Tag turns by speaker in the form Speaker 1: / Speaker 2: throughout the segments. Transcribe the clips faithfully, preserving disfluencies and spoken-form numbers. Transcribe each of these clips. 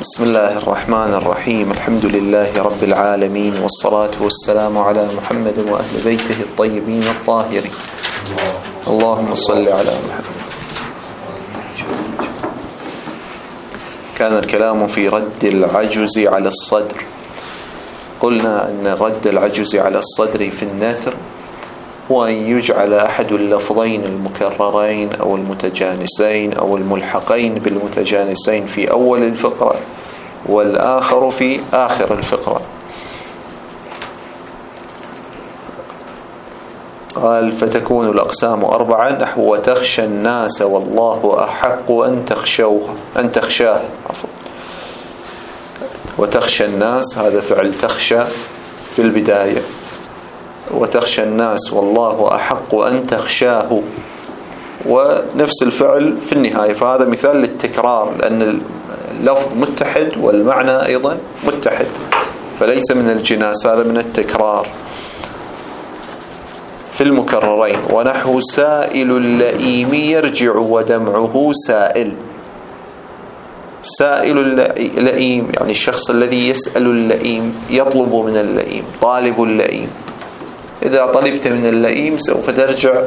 Speaker 1: بسم الله الرحمن الرحيم. الحمد لله رب العالمين، والصلاة والسلام على محمد وأهل بيته الطيبين الطاهرين. اللهم صل على محمد. كان الكلام في رد العجز على الصدر. قلنا أن رد العجز على الصدر في النثر هو أن يجعل أحد اللفظين المكررين أو المتجانسين أو الملحقين بالمتجانسين في أول الفقرة والآخر في آخر الفقرة. قال فتكون الأقسام أربعا نحو وتخشى الناس والله أحق أن تخشوه أن تخشاه. وتخشى الناس هذا فعل تخشى في البداية، وتخشى الناس والله أحق أن تخشاه، ونفس الفعل في النهاية. فهذا مثال للتكرار، لأن اللفظ متحد والمعنى أيضا متحد، فليس من الجناس، هذا من التكرار في المكررين. ونحو سائل اللئيم يرجع ودمعه سائل. سائل اللئيم يعني الشخص الذي يسأل اللئيم، يطلب من اللئيم، طالب اللئيم. إذا طلبت من اللئيم سوف ترجع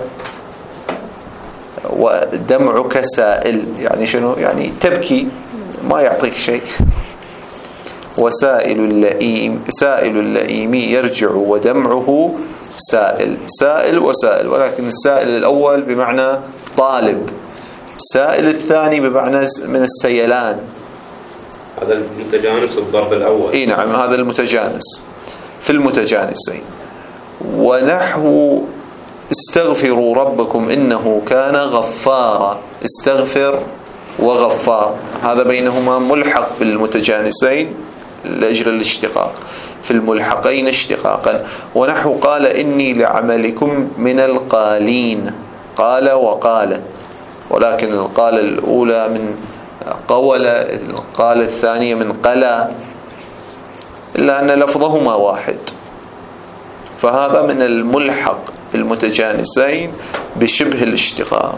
Speaker 1: ودمعك سائل، يعني شنو؟ يعني تبكي، ما يعطيك شيء. وسائل اللئيم سائل اللئيم يرجع ودمعه سائل. سائل وسائل، ولكن السائل الأول بمعنى طالب، السائل الثاني بمعنى من السيلان.
Speaker 2: هذا المتجانس الضرب الأول.
Speaker 1: إيه نعم، هذا المتجانس في المتجانسين. ونحو استغفروا ربكم إنه كان غفارا. استغفر وغفار هذا بينهما ملحق بالمتجانسين لأجل الاشتقاق، في الملحقين اشتقاقا. ونحو قال إني لعملكم من القالين. قال وقال، ولكن القال الأولى من قول، القال الثانية من قلا، إلا أن لفظهما واحد. فهذا من الملحق بالمتجانسين بشبه الاشتقاق،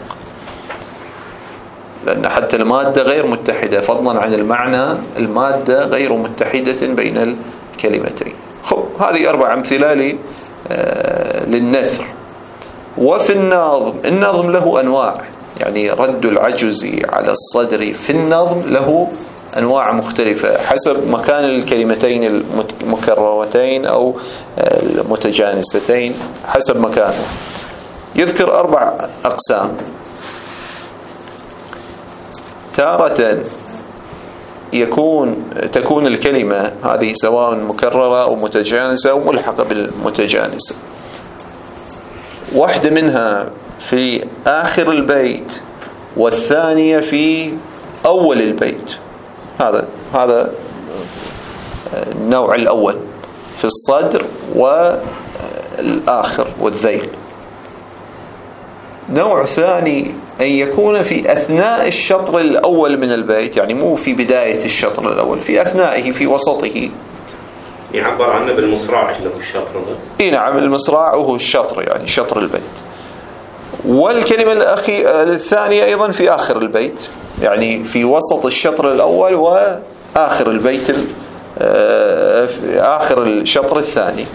Speaker 1: لأن حتى المادة غير متحدة، فضلا عن المعنى المادة غير متحدة بين الكلمتين. خب هذه أربع أمثلة للنثر. وفي النظم، النظم له أنواع، يعني رد العجز على الصدر في النظم له أنواع مختلفة حسب مكان الكلمتين المكررتين أو المتجانستين، حسب مكانه. يذكر أربع أقسام. تارة يكون تكون الكلمة هذه سواء مكررة أو متجانسة أو ملحقة بالمتجانسة. واحدة منها في آخر البيت والثانية في أول البيت. هذا هذا النوع الأول في الصدر والآخر والذيل. نوع ثاني أن يكون في أثناء الشطر الأول من البيت، يعني مو في بداية الشطر الأول، في أثنائه، في وسطه.
Speaker 2: يعبر عنه بالمصراع له الشطر.
Speaker 1: إيه نعم، المصراع هو الشطر، يعني شطر البيت. والكلمة الأخي الثانية أيضا في آخر البيت، يعني في وسط الشطر الأول وآخر البيت، في آخر الشطر الثاني.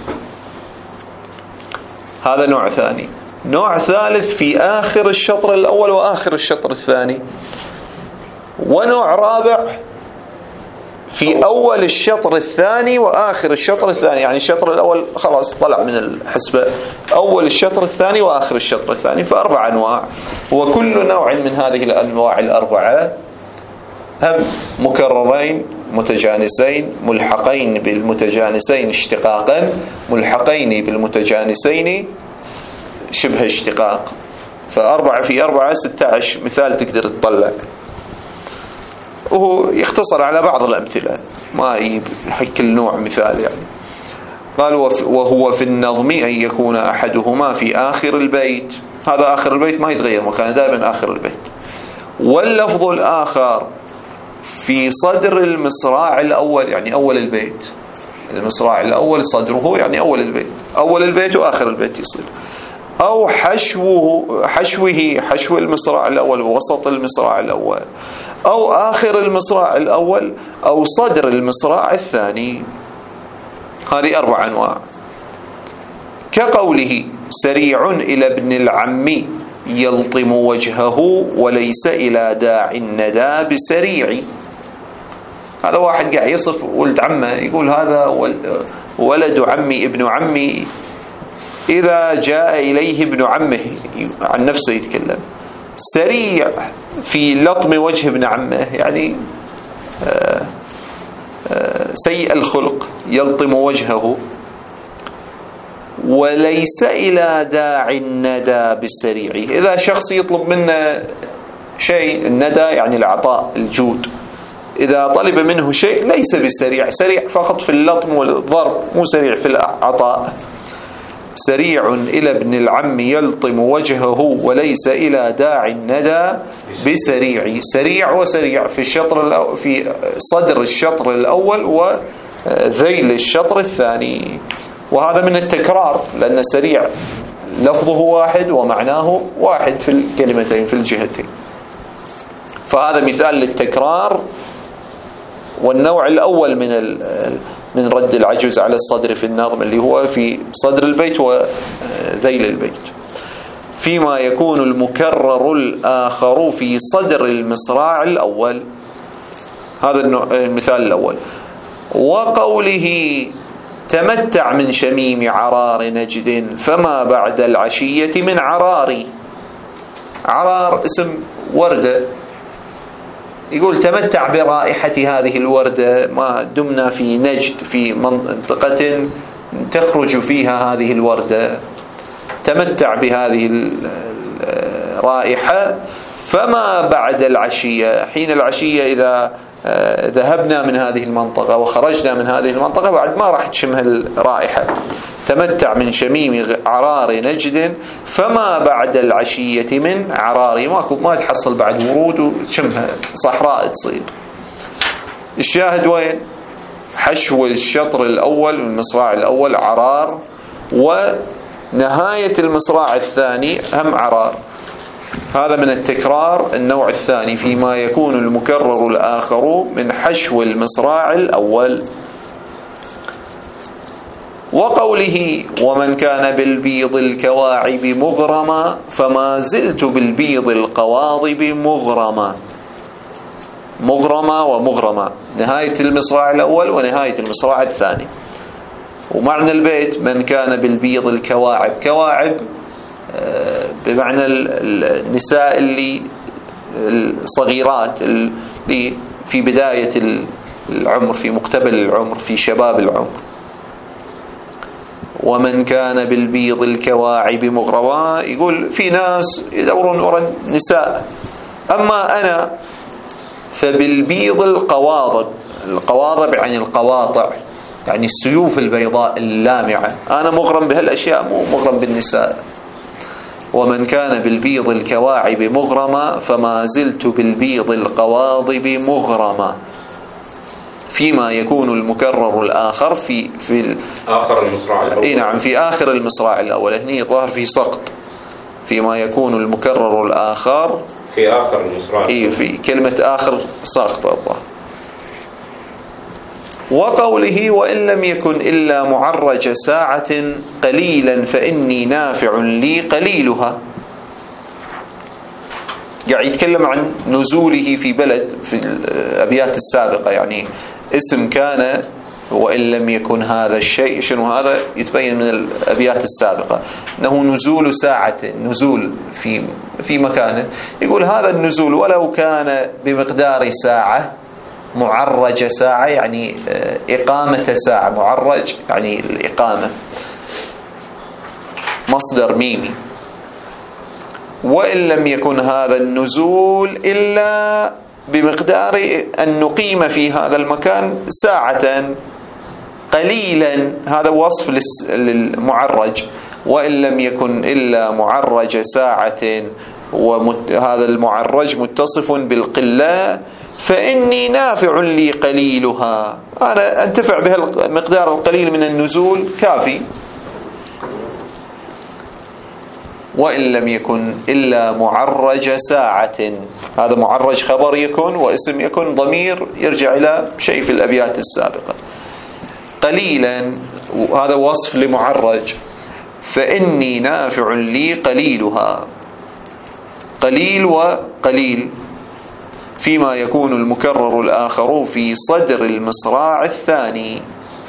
Speaker 1: هذا نوع ثاني. نوع ثالث في آخر الشطر الأول وآخر الشطر الثاني. ونوع رابع في أول الشطر الثاني وآخر الشطر الثاني، يعني الشطر الأول خلاص طلع من الحسبة، أول الشطر الثاني وآخر الشطر الثاني. فأربع أنواع، وكل نوع من هذه الأنواع الأربعة هم مكررين متجانسين، ملحقين بالمتجانسين اشتقاقا، ملحقين بالمتجانسين شبه اشتقاق. فأربعة في أربعة ستة عشر مثال تقدر تطلع، وهو يختصر على بعض الأمثلة، ما يحكي كل نوع مثال يعني. قال وهو في النظم أن يكون أحدهما في آخر البيت. هذا آخر البيت ما يتغير مكانه، دائما آخر البيت. واللفظ الآخر في صدر المصراع الأول، يعني أول البيت. المصراع الأول صدره يعني أول البيت، أول البيت وآخر البيت يصير. أو حشوه حشوه حشو المصراع الأول ووسط المصراع الأول، أو آخر المصراع الأول أو صدر المصراع الثاني. هذه أربع أنواع. كقوله سريع إلى ابن العم يلطم وجهه وليس إلى داعي الندى بسريع. هذا واحد قاعد يصف ولد عمه، يقول هذا ولد عمي ابن عمي إذا جاء إليه ابن عمه، عن نفسه يتكلم، سريع في لطم وجه ابن عمه، يعني آآ آآ سيء الخلق، يلطم وجهه. وليس إلى داعي الندى بالسريع، إذا شخص يطلب منه شيء، الندى يعني العطاء الجود، إذا طلب منه شيء ليس بالسريع، سريع فقط في اللطم والضرب، مو سريع في العطاء. سريع إلى ابن العم يلطم وجهه وليس إلى داعي الندى بسريع. سريع وسريع في الشطر في صدر الشطر الأول وذيل الشطر الثاني. وهذا من التكرار، لأن سريع لفظه واحد ومعناه واحد في الكلمتين في الجهتين. فهذا مثال للتكرار. والنوع الأول من من رد العجز على الصدر في النظم اللي هو في صدر البيت وذيل البيت. فيما يكون المكرر الآخر في صدر المصراع الأول. هذا المثال الأول. وقوله تمتع من شميم عرار نجد فما بعد العشية من عراري. عرار اسم وردة، يقول تمتع برائحة هذه الوردة ما دمنا في نجد، في منطقة تخرج فيها هذه الوردة، تمتع بهذه الرائحة. فما بعد العشية، حين العشية إذا ذهبنا من هذه المنطقة وخرجنا من هذه المنطقة بعد ما راح تشمها الرائحة. تمتع من شميم عرار نجد فما بعد العشية من عراري، ماكو ما تحصل بعد ورود وتشمها صحراء تصير. الشاهد وين؟ حشو الشطر الأول من المصراع الأول عرار، ونهاية المصراع الثاني هم عرار. هذا من التكرار النوع الثاني، فيما يكون المكرر الآخر من حشو المصراع الأول. وقوله ومن كان بالبيض الكواعب مغرما فما زلت بالبيض القواضب مغرما. مغرما ومغرما، نهاية المصراع الأول ونهاية المصراع الثاني. ومعنى البيت من كان بالبيض الكواعب، كواعب بمعنى النساء اللي الصغيرات اللي في بداية العمر، في مقتبل العمر، في شباب العمر. ومن كان بالبيض الكواعب مغرما، يقول في ناس يدورون وراء النساء، أما أنا فبالبيض القواضب. القواضب يعني القواطع، يعني السيوف البيضاء اللامعة. أنا مغرم بهالأشياء، مو مغرم بالنساء. ومن كان بالبيض الكواعب مغرما فما زلت بالبيض القواضب مغرما. فيما يكون المكرر الآخر في في
Speaker 2: آخر المصراع الأول.
Speaker 1: إيه نعم، في آخر المصراع الأول. هني ظهر في سقط. فيما يكون المكرر الآخر
Speaker 2: في آخر المصراع.
Speaker 1: إيه، في كلمة آخر ساقط الله. وقوله وإن لم يكن إلا معرج ساعة قليلا فإني نافع لي قليلها. قاعد يتكلم عن نزوله في بلد في الأبيات السابقة، يعني اسم كان وإن لم يكن هذا الشيء. شنو هذا؟ يتبين من الأبيات السابقة أنه نزول ساعة، نزول في في مكان. يقول هذا النزول ولو كان بمقدار ساعة، معرج ساعة يعني إقامة ساعة، معرج يعني الإقامة، مصدر ميمي. وإن لم يكن هذا النزول إلا بمقدار أن نقيم في هذا المكان ساعة قليلا، هذا وصف للمعرج. وإن لم يكن إلا معرج ساعة، وهذا المعرج متصف بالقلة، فإني نافع لي قليلها، أنا أنتفع بها المقدار القليل من النزول كافي. وإن لم يكن إلا معرج ساعة. هذا معرج خبر يكن، واسم يكن ضمير يرجع إلى شيء في الأبيات السابقة. قليلا، هذا وصف لمعرج. فإني نافع لي قليلها. قليل وقليل فيما يكون المكرر الآخر في صدر المصراع الثاني.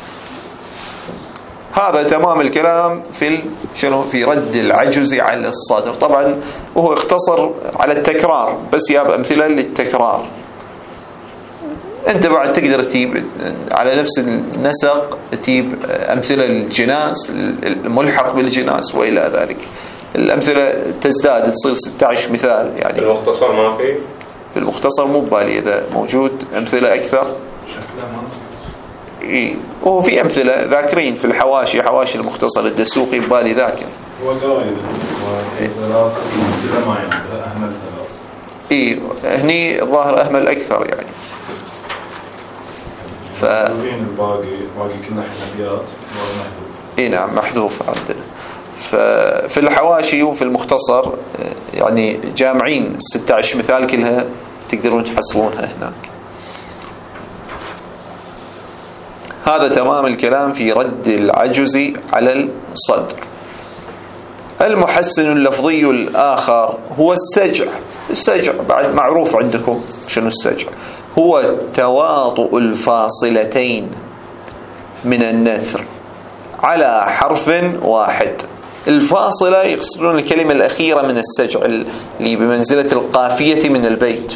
Speaker 1: هذا تمام الكلام في شنو في رد العجز على الصدر. طبعا وهو اختصر على التكرار بس، جاب أمثلة للتكرار. أنت بعد تقدر تجيب على نفس النسق، تجيب أمثلة للجناس، الملحق بالجناس وإلى ذلك. الأمثلة تزداد، تصير ستة عشر مثال. يعني
Speaker 2: في المختصر ما في
Speaker 1: في المختصر مو بالي إذا موجود أمثلة أكثر. إيه، وهو في أمثلة ذاكرين في الحواشي، حواشي المختصر الدسوقي ببالي ذاكر.
Speaker 3: هو قايل وثلاث أمثلة ما عنده أهمل ثلاث.
Speaker 1: إيه، هني الظاهر أهمل أكثر يعني. ف
Speaker 3: الباقي باقي كلها حنبيات ومحذوف.
Speaker 1: إيه نعم، محذوف عندنا. ففي الحواشي وفي المختصر يعني جامعين ستة عشر مثال كلها تقدرون تحصلونها هناك. هذا تمام الكلام في رد العجز على الصدر. المحسن اللفظي الآخر هو السجع. السجع بعد معروف عندكم شنو السجع؟ هو تواطؤ الفاصلتين من النثر على حرف واحد. الفاصلة يقصدون الكلمة الأخيرة من السجع اللي بمنزلة القافية من البيت.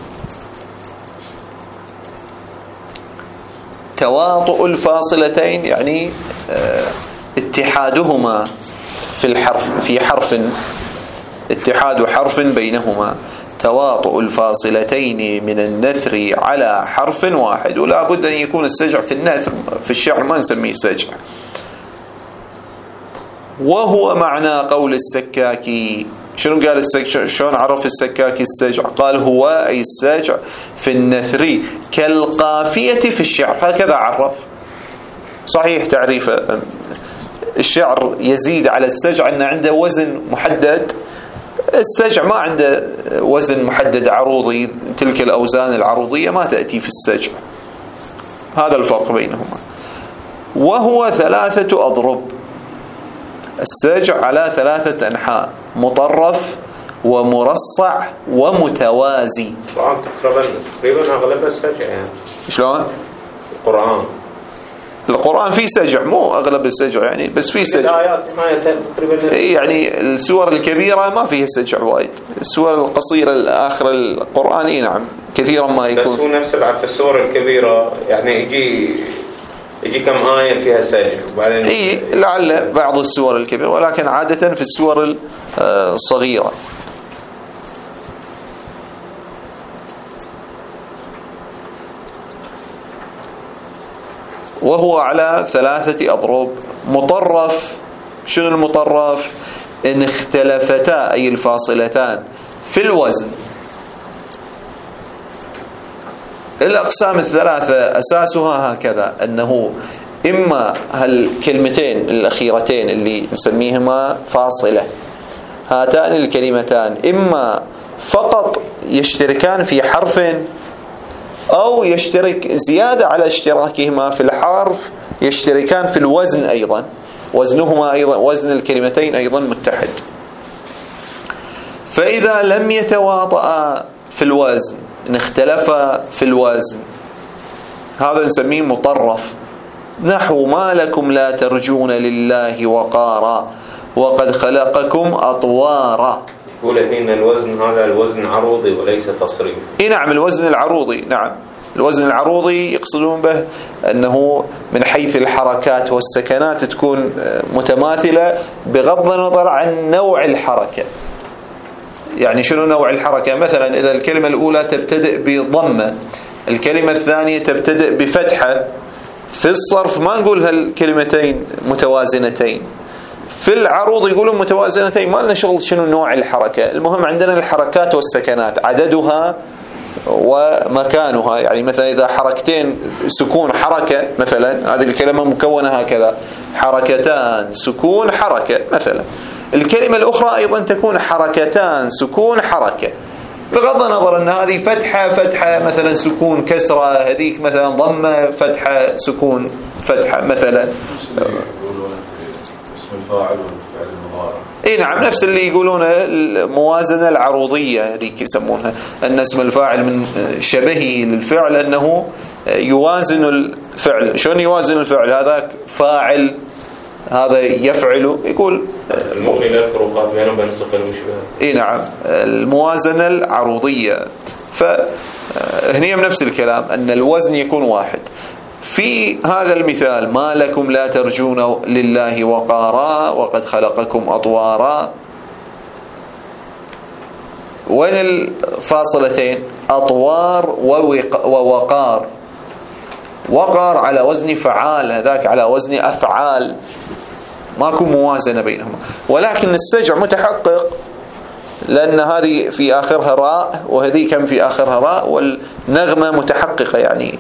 Speaker 1: تواطؤ الفاصلتين يعني اتحادهما في الحرف، في حرف، اتحاد حرف بينهما. تواطؤ الفاصلتين من النثر على حرف واحد. ولا بد أن يكون السجع في النثر، في الشعر ما نسميه سجع. وهو معنى قول السكاكي. شنو قال السكاكي؟ شلون عرف السكاكي السجع؟ قال هو أي السجع في النثر كالقافية في الشعر. هكذا عرف. صحيح تعريفه. الشعر يزيد على السجع أن عنده وزن محدد. السجع ما عنده وزن محدد عروضي، تلك الأوزان العروضية ما تأتي في السجع. هذا الفرق بينهما. وهو ثلاثة أضرب. السجع على ثلاثة أنحاء: مطرف ومرصع ومتوازي.
Speaker 2: القرآن تقريبا تقريبا أغلب السجع يعني.
Speaker 1: شلون؟
Speaker 2: القرآن
Speaker 1: القرآن فيه سجع، مو أغلب السجع يعني، بس فيه سجع.
Speaker 2: الآيات ما تقريبا
Speaker 1: يعني السور الكبيرة ما فيها سجع وايد. السور القصيرة الآخر القرآن نعم كثيرا ما يكون.
Speaker 2: بس هو نفس بعد في السور الكبيرة يعني يجي يجي كم آية فيها سجع وبعدين
Speaker 1: إيه لعل بعض السور الكبيرة، ولكن عادة في السور الصغيرة. وهو على ثلاثة أضرب. مطرف. شنو المطرف؟ إن اختلفتا أي الفاصلتان في الوزن. الأقسام الثلاثة أساسها هكذا، أنه إما هالكلمتين الأخيرتين اللي نسميهما فاصلة، هاتان الكلمتان إما فقط يشتركان في حرف، أو يشترك زيادة على اشتراكهما في الحرف يشتركان في الوزن أيضا. وزنهما أيضا، وزن الكلمتين أيضا متحد. فإذا لم يتواطأ في الوزن، إن اختلفا في الوزن، هذا نسميه مطرف. نحو ما لكم لا ترجون لله وقارا وقد خلقكم أطوارا.
Speaker 2: يقول إن الوزن هذا الوزن عروضي وليس تصريف.
Speaker 1: إيه نعم، الوزن العروضي. نعم الوزن العروضي يقصدون به أنه من حيث الحركات والسكنات تكون متماثلة بغض النظر عن نوع الحركة. يعني شنو نوع الحركة؟ مثلا إذا الكلمة الأولى تبتدئ بضمة، الكلمة الثانية تبتدئ بفتحة، في الصرف ما نقول هالكلمتين متوازنتين. في العروض يقولون متوازنتين، ما لنا شغل شنو نوع الحركة. المهم عندنا الحركات والسكنات، عددها ومكانها. يعني مثلا إذا حركتين سكون حركة مثلا، هذه الكلمة مكونة هكذا: حركتان سكون حركة مثلا. الكلمة الأخرى أيضا تكون حركتان، سكون حركة، بغض النظر أن هذه فتحة فتحة مثلا سكون كسرة، هذيك مثلا ضمة فتحة سكون فتحة مثلا.
Speaker 3: اسم الفاعل والفعل المضارع.
Speaker 1: اي نعم، نفس اللي يقولون الموازنة العروضية هذيك يسمونها، أن اسم الفاعل من شبهه للفعل أنه يوازن الفعل. شلون يوازن الفعل؟ هذاك فاعل هذا يفعل، يقول
Speaker 2: المغني لا الفروقات بينه وبين الصفة المشبهة.
Speaker 1: اي نعم، الموازنة العروضية. فهني نفس الكلام أن الوزن يكون واحد. في هذا المثال ما لكم لا ترجون لله وقارا وقد خلقكم أطوارا، وين الفاصلتين؟ أطوار ووقار. وقار على وزن فعال، هذاك على وزن أفعال، ماكو موازنة بينهما. ولكن السجع متحقق لأن هذه في آخرها راء وهذه كم في آخرها راء، والنغمة متحققة يعني.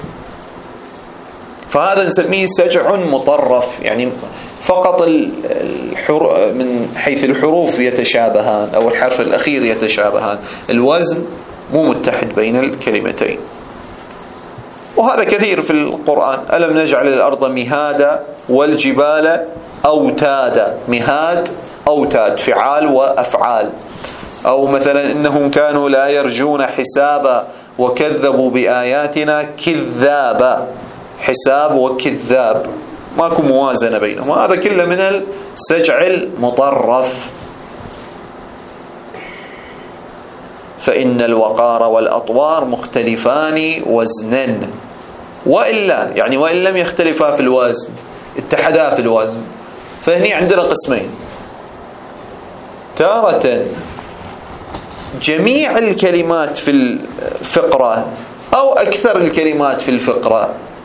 Speaker 1: فهذا نسميه سجع مطرف، يعني فقط الحروف من حيث الحروف يتشابهان أو الحرف الأخير يتشابهان، الوزن مو متحد بين الكلمتين. وهذا كثير في القرآن. ألم نجعل الأرض مهادا والجبال أوتادا. مهاد أوتاد، فعال وأفعال. أو مثلا إنهم كانوا لا يرجون حسابا وكذبوا بآياتنا كذابا. حساب وكذاب، ماكو موازنة بينهم. هذا كله من السجع المطرف. فإن الوقار والأطوار مختلفان وزنا، وإلا يعني وإن لم يختلفا في الوزن اتحدا في الوزن. فهني عندنا قسمين: تارة جميع الكلمات في الفقرة أو أكثر الكلمات في الفقرة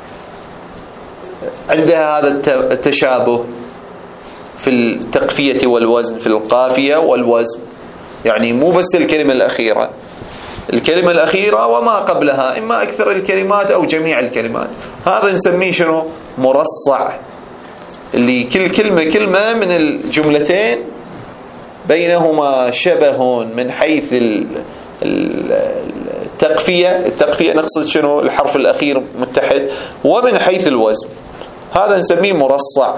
Speaker 1: عندها هذا التشابه في التقفية والوزن، في القافية والوزن. يعني مو بس الكلمة الأخيرة، الكلمة الأخيرة وما قبلها، إما أكثر الكلمات أو جميع الكلمات. هذا نسميه شنو؟ مرصع، اللي كل كلمة كلمة من الجملتين بينهما شبه من حيث التقفية. التقفية نقصد شنو؟ الحرف الأخير متحد، ومن حيث الوزن. هذا نسميه مرصع،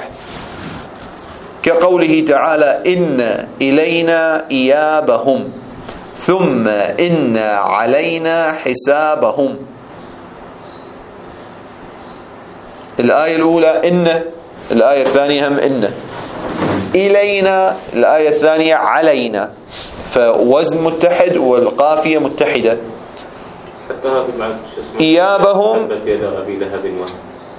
Speaker 1: كقوله تعالى: إن إلينا إيابهم ثم إن علينا حسابهم. الآية الأولى إن، الآية الثانية هم إن. إلينا الآية الثانية علينا، فوزن متحد والقافية متحدة.
Speaker 2: حتى هذا بعد شو اسمه
Speaker 1: إيابهم
Speaker 2: تبت يد أبي لهب وتب.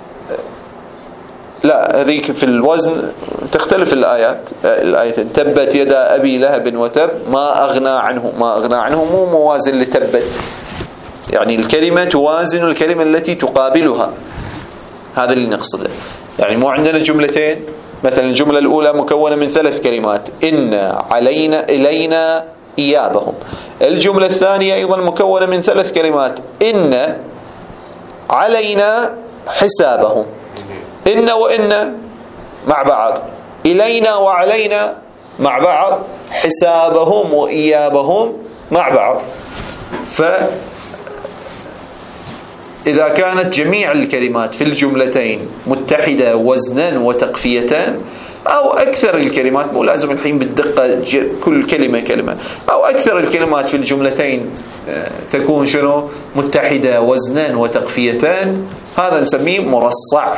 Speaker 1: لا، هذيك في الوزن تختلف الآيات. الآيتين تبت يدا أبي لهب وتب ما أغنى عنه. ما أغنى عنه مو موازن لتبت، يعني الكلمة توازن الكلمة التي تقابلها. هذا اللي نقصده. يعني مو عندنا جملتين، مثلا الجملة الأولى مكونة من ثلاث كلمات: إن علينا إلينا إيابهم. الجملة الثانية أيضا مكونة من ثلاث كلمات: إن علينا حسابهم. إن وإن مع بعض، إلينا وعلينا مع بعض، حسابهم وإيابهم مع بعض. فإذا كانت جميع الكلمات في الجملتين متحدة وزنا وتقفيتان، أو أكثر الكلمات، مو لازم الحين بالدقة كل كلمة كلمة، أو أكثر الكلمات في الجملتين تكون شنو؟ متحدة وزنا وتقفيتان، هذا نسميه مرصع.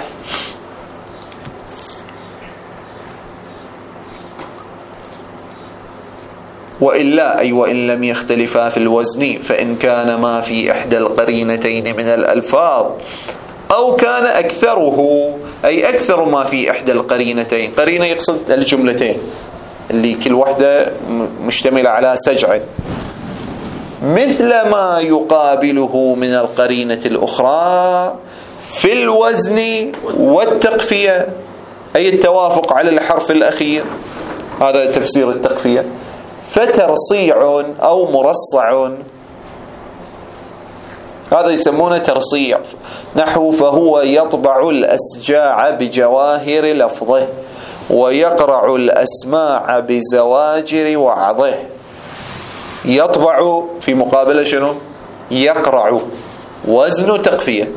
Speaker 1: وإلا أي وإن لم يختلفا في الوزن، فإن كان ما في إحدى القرينتين من الألفاظ أو كان أكثره، أي أكثر ما في إحدى القرينتين. قرينة يقصد الجملتين اللي كل واحدة مشتملة على سجع، مثل ما يقابله من القرينة الأخرى في الوزن والتقفية، أي التوافق على الحرف الأخير. هذا تفسير التقفية. فترصيع أو مرصع، هذا يسمونه ترصيع. نحو: فهو يطبع الأسجاع بجواهر لفظه ويقرع الأسماع بزواجر وعظه. يطبع في مقابل شنو؟ يقرع، وزن تقفية.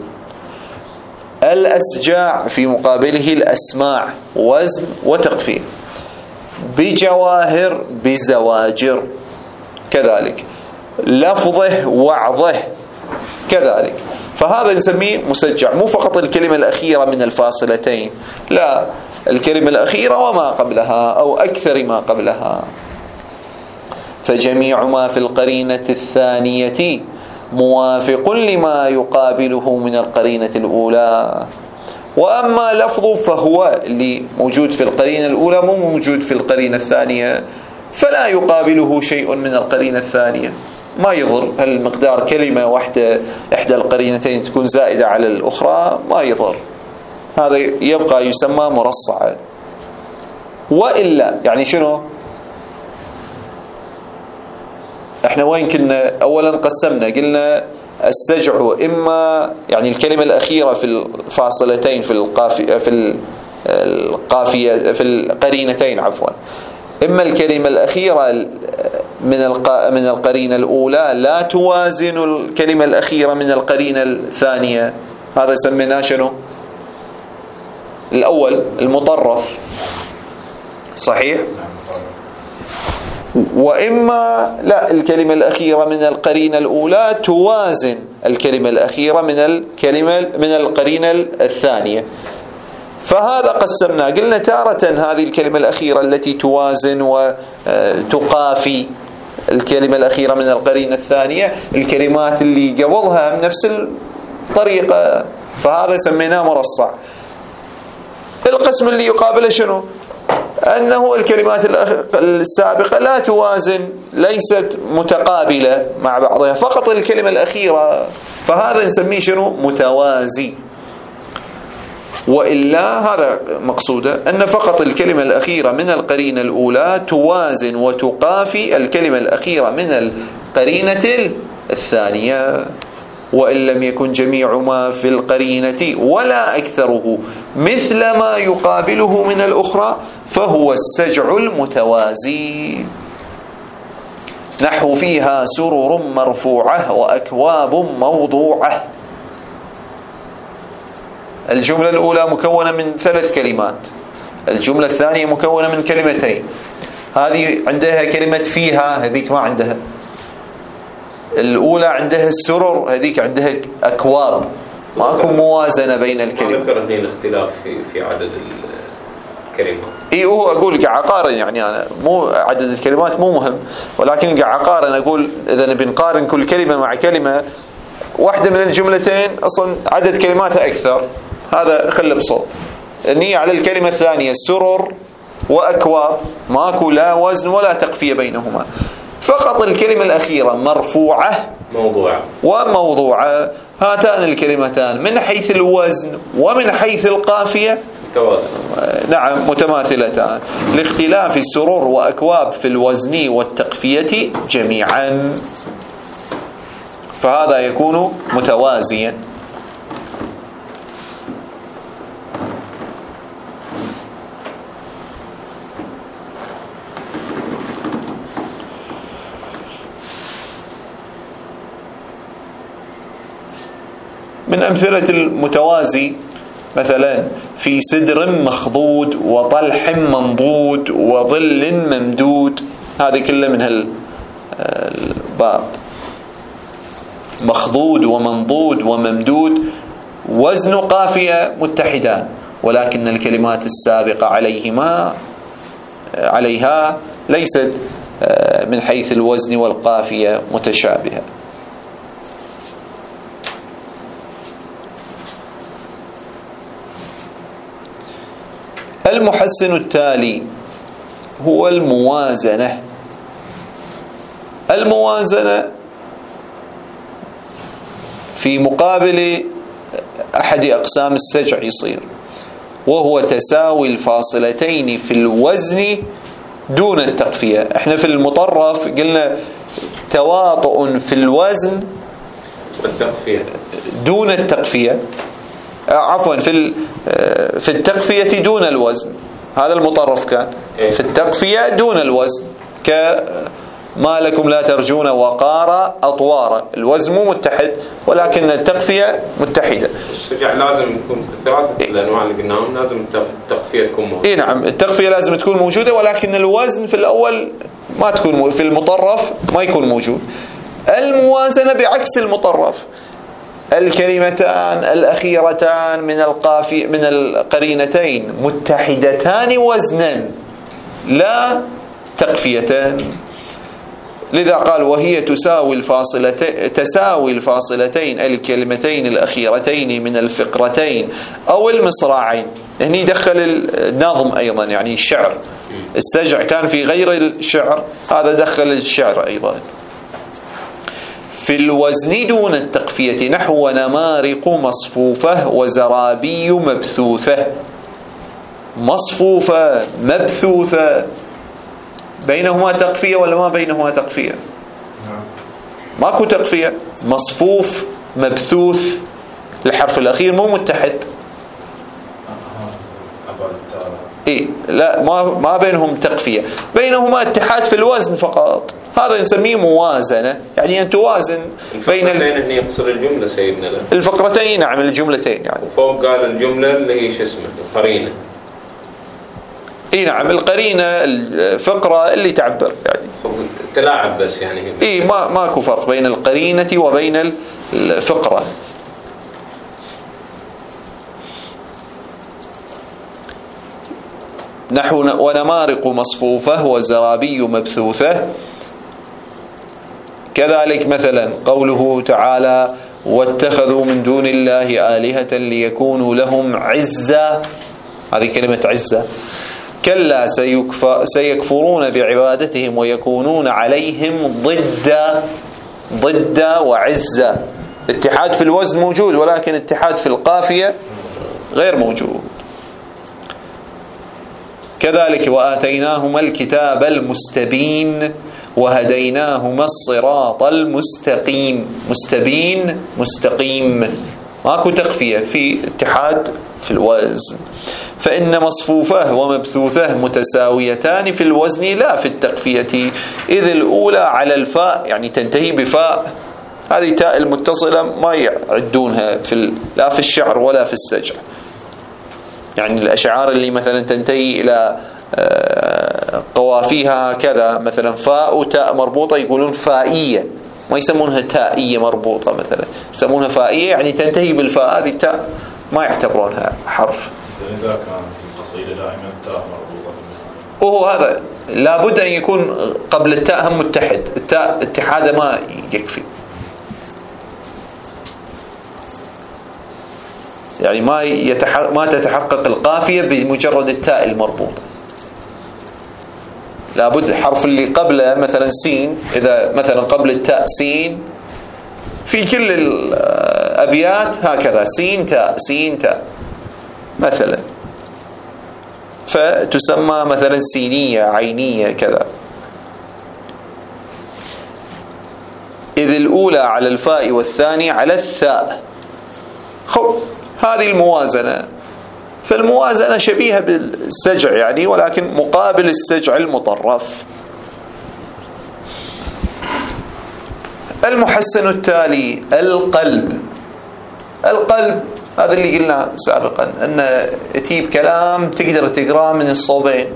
Speaker 1: الأسجاع في مقابله الأسماع، وزن وتقفية. بجواهر بزواجر كذلك. لفظه وعظه كذلك. فهذا نسميه مسجع، مو فقط الكلمة الأخيرة من الفاصلتين، لا، الكلمة الأخيرة وما قبلها أو أكثر ما قبلها. فجميع ما في القرينة الثانية موافق لما يقابله من القرينة الأولى. وأما لفظ فهو اللي موجود في القرينة الأولى مو موجود في القرينة الثانية، فلا يقابله شيء من القرينة الثانية، ما يضر. المقدار كلمة واحدة إحدى القرينتين تكون زائدة على الأخرى ما يضر، هذا يبقى يسمى مرصعا. وإلا يعني شنو؟ احنا وين كنا؟ أولا قسمنا قلنا السجع إما يعني الكلمة الأخيرة في الفاصلتين في القافية في القافية في القرينتين عفوا، إما الكلمة الأخيرة من من القرينة الأولى لا توازن الكلمة الأخيرة من القرينة الثانية، هذا سميناه شنو؟ الأول المطرف، صحيح؟ وإما لا، الكلمة الأخيرة من القرينة الأولى توازن الكلمة الأخيرة من الكلمة من القرينة الثانية. فهذا قسمنا، قلنا تارة هذه الكلمة الأخيرة التي توازن وتقافي الكلمة الأخيرة من القرينة الثانية الكلمات اللي قبلها بنفس الطريقة، فهذا سميناه مرصع. القسم اللي يقابله شنو؟ أنه الكلمات السابقة لا توازن، ليست متقابلة مع بعضها، فقط الكلمة الأخيرة، فهذا نسميه شنو؟ متوازي. وإلا هذا مقصوده أن فقط الكلمة الأخيرة من القرينة الأولى توازن وتقافي الكلمة الأخيرة من القرينة الثانية. وإن لم يكن جميع ما في القرينة ولا أكثره مثل ما يقابله من الأخرى فهو السجع المتوازي. نحو فيها سرر مرفوعة وأكواب موضوعة. الجملة الأولى مكونة من ثلاث كلمات، الجملة الثانية مكونة من كلمتين، هذه عندها كلمة فيها، هذيك ما عندها. الأولى عندها السرر، هذيك عندها أكواب، ماكو موازنة بين الكلمات.
Speaker 2: ما ذكر هنا الاختلاف في في عدد الكلمات.
Speaker 1: إيه هو أقول قاعد أقارن، يعني أنا مو عدد الكلمات مو مهم، ولكن قاعد أقارن، أقول إذا نبي نقارن كل كلمة مع كلمة، واحدة من الجملتين أصلا عدد كلماتها أكثر، هذا خل بصوت. النية على الكلمة الثانية السرر وأكواب، ماكو لا وزن ولا تقفية بينهما، فقط الكلمة الأخيرة مرفوعة
Speaker 2: موضوعة
Speaker 1: وموضوعة، هاتان الكلمتان من حيث الوزن ومن حيث القافية
Speaker 2: توازن.
Speaker 1: نعم متماثلتان، لاختلاف السرور وأكواب في الوزن والتقفية جميعا، فهذا يكون متوازيا. من أمثلة المتوازي مثلا في سدر مخضود وطلح منضود وظل ممدود، هذه كلها من هالباب. مخضود ومنضود وممدود وزن قافية متحدان، ولكن الكلمات السابقة عليهما عليها ليست من حيث الوزن والقافية متشابهة. المحسن التالي هو الموازنة. الموازنة في مقابل أحد أقسام السجع يصير، وهو تساوي الفاصلتين في الوزن دون التقفية. احنا في المطرف قلنا تواطؤ في الوزن
Speaker 2: والتقفية
Speaker 1: دون التقفية، عفوا في في التقفية دون الوزن، هذا المطرف كان في التقفية دون الوزن، كما لكم لا ترجون وقارا أطوارا، الوزن مو متحد ولكن التقفية متحدة.
Speaker 2: السجع لازم يكون في الثلاثة الأنواع اللي قلناهم لازم التقفية تكون موجودة.
Speaker 1: إيه نعم، التقفية لازم تكون موجودة، ولكن الوزن في الأول ما تكون، في المطرف ما يكون موجود. الموازنة بعكس المطرف، الكلمتان الأخيرتان من القافية من القرينتين متحدتان وزنا لا تقفيتان، لذا قال وهي تساوي الفاصلتين تساوي الفاصلتين الكلمتين الأخيرتين من الفقرتين أو المصراعين. هني دخل النظم أيضا، يعني الشعر، السجع كان في غير الشعر، هذا دخل الشعر أيضا. في الوزن دون التقفية نحو نمارق مصفوفة وزرابي مبثوثة. مصفوفة مبثوثة، بينهما تقفية ولا ما بينهما تقفية؟ ماكو تقفية. مصفوف مبثوث، الحرف الأخير مو متحد. إيه لا، ما ما بينهم تقفية، بينهما اتحاد في الوزن فقط. هذا نسميه موازنة، يعني أن توازن بين
Speaker 2: الفقرتين. هني يقصر الجملة سيدنا له.
Speaker 1: الفقرتين نعم، الجملتين يعني.
Speaker 2: وفوق قال الجملة اللي هي شو اسمه القرينة.
Speaker 1: اي نعم، القرينة الفقرة اللي تعبر يعني
Speaker 2: تلاعب بس يعني.
Speaker 1: اي ما ماكو فرق بين القرينة وبين الفقرة. نحو ونمارق مصفوفة وزرابي مبثوثة. كذلك مثلا قوله تعالى واتخذوا من دون الله آلهة ليكونوا لهم عزة، هذه كلمة عزة. كلا سيكفرون بعبادتهم ويكونون عليهم ضد ضد وعزة. اتحاد في الوزن موجود، ولكن اتحاد في القافية غير موجود. كذلك وآتيناهما الكتاب المستبين وهديناهما الصراط المستقيم. مستبين مستقيم، ماكو تقفية، في اتحاد في الوزن. فإن مصفوفة ومبثوثة متساويتان في الوزن لا في التقفية، إذ الأولى على الفاء يعني تنتهي بفاء، هذه تاء المتصلة ما يعدونها في لا في الشعر ولا في السجع. يعني الأشعار اللي مثلا تنتهي إلى قوافيها كذا، مثلا فاء وتاء مربوطة يقولون فائية، ما يسمونها تائية مربوطة، مثلا يسمونها فائية يعني تنتهي بالفاء، هذه تاء ما يعتبرونها حرف.
Speaker 3: إذا كانت القصيدة دائما تاء مربوطة،
Speaker 1: وهو هذا لابد أن يكون قبل التاء هم متحد، التاء اتحاده ما يكفي، يعني ما يتحقق ما تتحقق القافية بمجرد التاء المربوطة. لابد الحرف اللي قبله مثلا سين، إذا مثلا قبل التاء سين في كل الأبيات هكذا سين تاء سين تاء مثلا، فتسمى مثلا سينية عينية كذا. إذ الأولى على الفاء والثاني على الثاء. خب هذه الموازنة، فالموازنة شبيهة بالسجع يعني، ولكن مقابل السجع المطرف. المحسن التالي القلب. القلب هذا اللي قلنا سابقا، أن تجيب كلام تقدر تقرأ من الصوبين،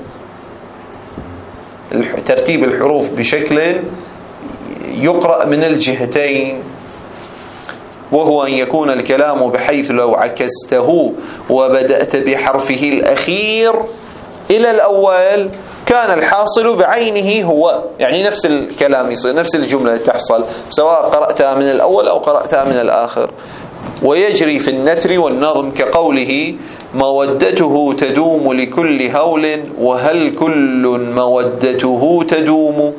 Speaker 1: ترتيب الحروف بشكل يقرأ من الجهتين، وهو أن يكون الكلام بحيث لو عكسته وبدأت بحرفه الأخير إلى الأول كان الحاصل بعينه هو، يعني نفس الكلام يصير، نفس الجملة تحصل سواء قرأتها من الأول أو قرأتها من الآخر. ويجري في النثر والنظم كقوله مودته تدوم لكل هول وهل كل مودته تدوم.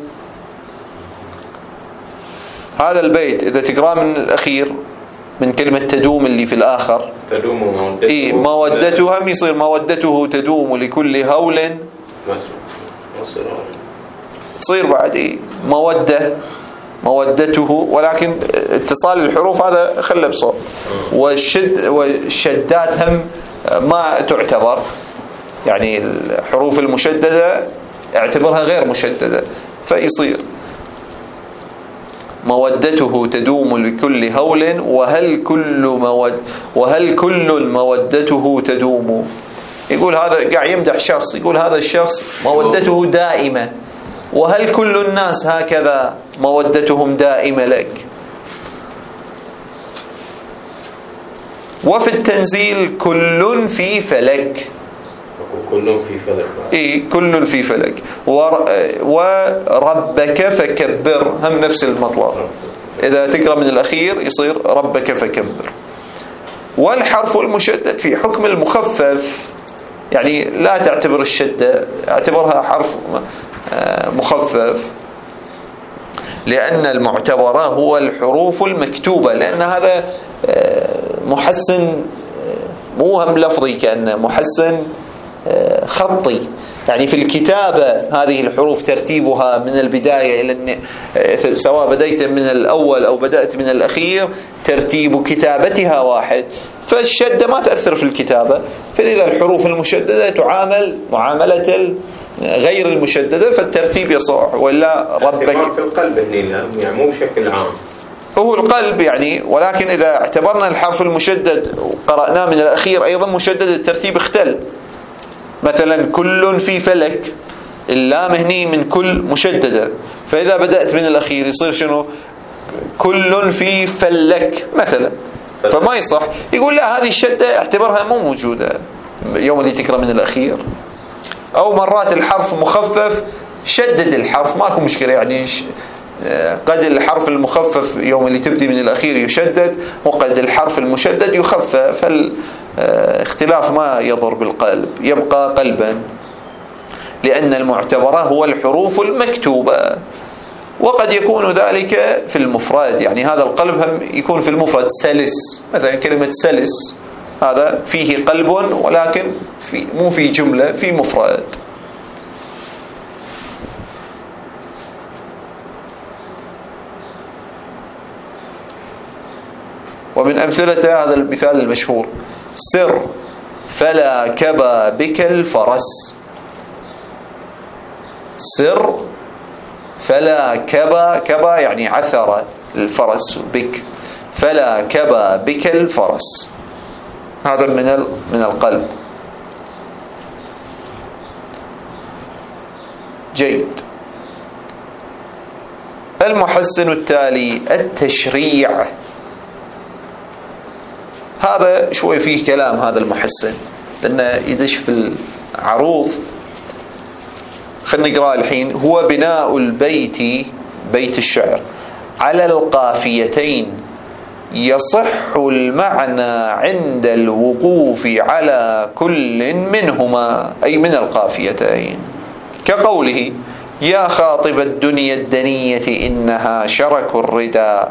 Speaker 1: هذا البيت إذا تقرأ من الأخير من كلمة تدوم اللي في الآخر
Speaker 2: تدوم مودته،
Speaker 1: إيه مودته هم يصير مودته تدوم لكل هول، تصير بعد إيه مودة مودته، ولكن اتصال الحروف هذا خلى بصوت. والشد والشدات هم ما تعتبر، يعني الحروف المشددة اعتبرها غير مشددة، فيصير مودته تدوم لكل هول وهل كل مود وهل كل مودته تدوم. يقول هذا قاعد يمدح شخص، يقول هذا الشخص مودته دائمة، وهل كل الناس هكذا مودتهم دائمة لك. وفي التنزيل كل في فلك،
Speaker 2: كل في فلك،
Speaker 1: إيه كل في فلك. وربك فكبر، هم نفس المطلب، إذا تقرأ من الأخير يصير ربك فكبر. والحرف المشدد في حكم المخفف، يعني لا تعتبر الشدة، اعتبرها حرف مخفف، لأن المعتبر هو الحروف المكتوبة، لأن هذا محسن موهم لفظي، كأنه محسن خطي، يعني في الكتابة هذه الحروف ترتيبها من البداية إلى سواء بدأت من الأول أو بدأت من الأخير ترتيب كتابتها واحد، فالشدة ما تأثر في الكتابة، فلذا الحروف المشددة تعامل معاملة غير المشددة، فالترتيب يصح. ولا ربك
Speaker 2: في القلب يعني مو بشكل عام،
Speaker 1: هو القلب يعني، ولكن إذا اعتبرنا الحرف المشدد وقرأناه من الأخير أيضا مشدد الترتيب اختل. مثلا كل في فلك، اللام هني من كل مشددة، فإذا بدأت من الأخير يصير شنو؟ كل في فلك مثلا، فما يصح. يقول لا، هذه الشدة اعتبرها مو موجودة يوم اللي تقرأ من الأخير. أو مرات الحرف مخفف شدد الحرف، ماكو مشكلة، يعني قد الحرف المخفف يوم اللي تبدي من الأخير يشدد، وقد الحرف المشدد يخفف، فالاختلاف ما يضر بالقلب، يبقى قلبا، لأن المعتبرة هو الحروف المكتوبة. وقد يكون ذلك في المفرد، يعني هذا القلب هم يكون في المفرد، سلس مثلا، كلمة سلس هذا فيه قلب، ولكن في مو في جملة، في مفرد. ومن أمثلة هذا المثال المشهور: سر فلا كبا بك الفرس. سر فلا كبا، كبا يعني عثر الفرس بك، فلا كبا بك الفرس، هذا من من القلب. جيد. المحسن التالي التشريع، هذا شوي فيه كلام هذا المحسن، لأنه يدش في العروض. خلينا نقرأ الحين. هو بناء البيت، بيت الشعر، على القافيتين يصح المعنى عند الوقوف على كل منهما، أي من القافيتين، كقوله: يا خاطب الدنيا الدنية إنها شرك الردى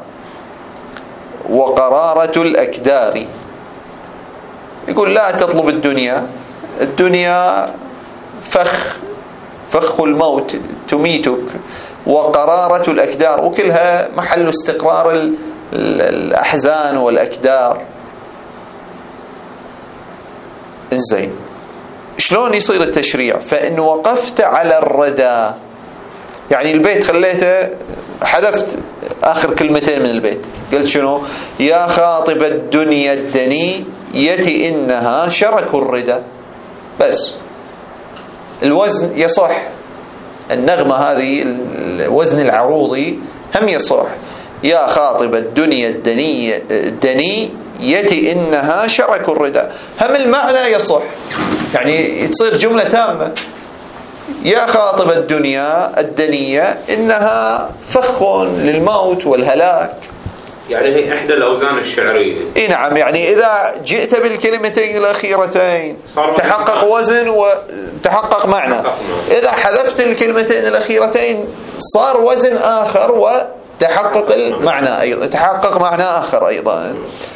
Speaker 1: وقرارة الأكدار. يقول لا تطلب الدنيا، الدنيا فخ فخ الموت تميتك، وقرارة الأكدار، وكلها محل استقرار الأحزان والأكدار. إنزين، شلون يصير التشريع؟ فإن وقفت على الردى، يعني البيت خليته، حذفت آخر كلمتين من البيت، قلت شنو؟ يا خاطب الدنيا الدنية إنها شرك الردى، بس الوزن يصح، النغمة هذه الوزن العروضي هم يصح. يا خاطب الدنيا الدنية الدنية إنها شرك الردى، هم المعنى يصح، يعني تصير جملة تامة. يا خاطب الدنيا الدنية إنها فخ للموت والهلاك،
Speaker 2: يعني هي إحدى الأوزان الشعرية.
Speaker 1: إيه نعم، يعني إذا جئت بالكلمتين الأخيرتين تحقق وزن وتحقق معنى، إذا حذفت الكلمتين الأخيرتين صار وزن آخر وتحقق المعنى أيضا، تحقق معنى آخر أيضا.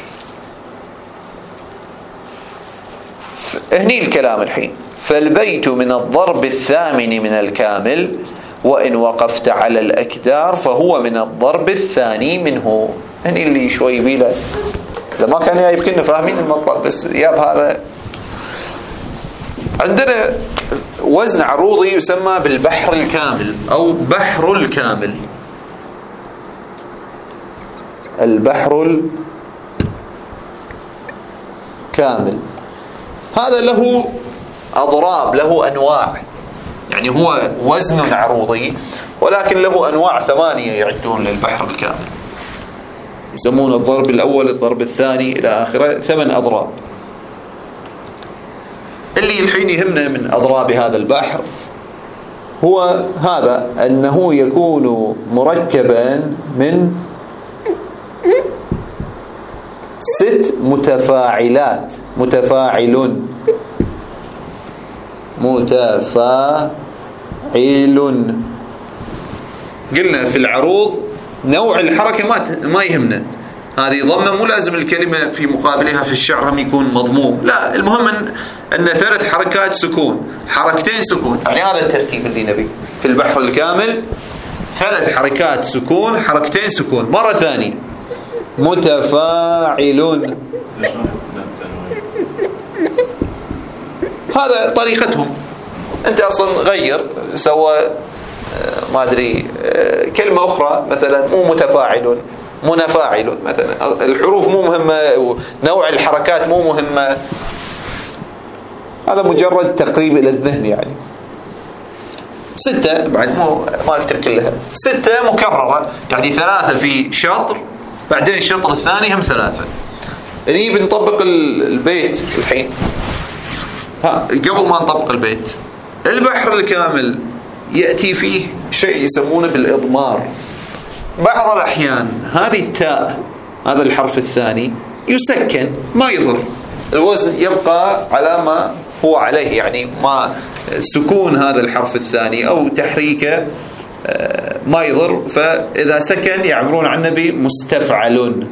Speaker 1: هني الكلام الحين. فالبيت من الضرب الثامن من الكامل، وإن وقفت على الأكدار فهو من الضرب الثاني منه. هني اللي شوي بيله لما كان جايب كنا فاهمين المطلب، بس ياب هذا عندنا وزن عروضي يسمى بالبحر الكامل أو بحر الكامل. البحر الكامل هذا له أضراب، له أنواع، يعني هو وزن عروضي ولكن له أنواع ثمانية يعدون للبحر الكامل، يسمون الضرب الأول الضرب الثاني إلى آخره، ثمان أضراب. اللي الحين يهمنا من أضراب هذا البحر هو هذا، أنه يكون مركبا من ست متفاعلات. متفاعل متفاعل قلنا في العروض نوع الحركة ما ما يهمنا، هذه ضمة مو لازم الكلمة في مقابلها في الشعر هم يكون مضموم، لا، المهم أن, أن ثلاث حركات سكون، حركتين سكون، يعني هذا الترتيب اللي نبي في البحر الكامل، ثلاث حركات سكون، حركتين سكون. مرة ثانية متفاعل، هذا طريقتهم. أنت أصلا غير سوى ما أدري كلمة أخرى مثلا، مو متفاعل منفاعل مثلا، الحروف مو مهمة، نوع الحركات مو مهمة، هذا مجرد تقريب إلى الذهن. يعني ستة بعد مو ما أكتب كلها، ستة مكررة، يعني ثلاثة في شطر، بعدين الشطر الثاني هم ثلاثة. إني بنطبق البيت الحين، ها قبل ما نطبق البيت، البحر الكامل يأتي فيه شيء يسمونه بالإضمار. بعض الأحيان هذه التاء، هذا الحرف الثاني يسكن ما يضر، الوزن يبقى على ما هو عليه، يعني ما سكون هذا الحرف الثاني أو تحريكه ما يضر، فإذا سكن يعبرون عنه بمستفعل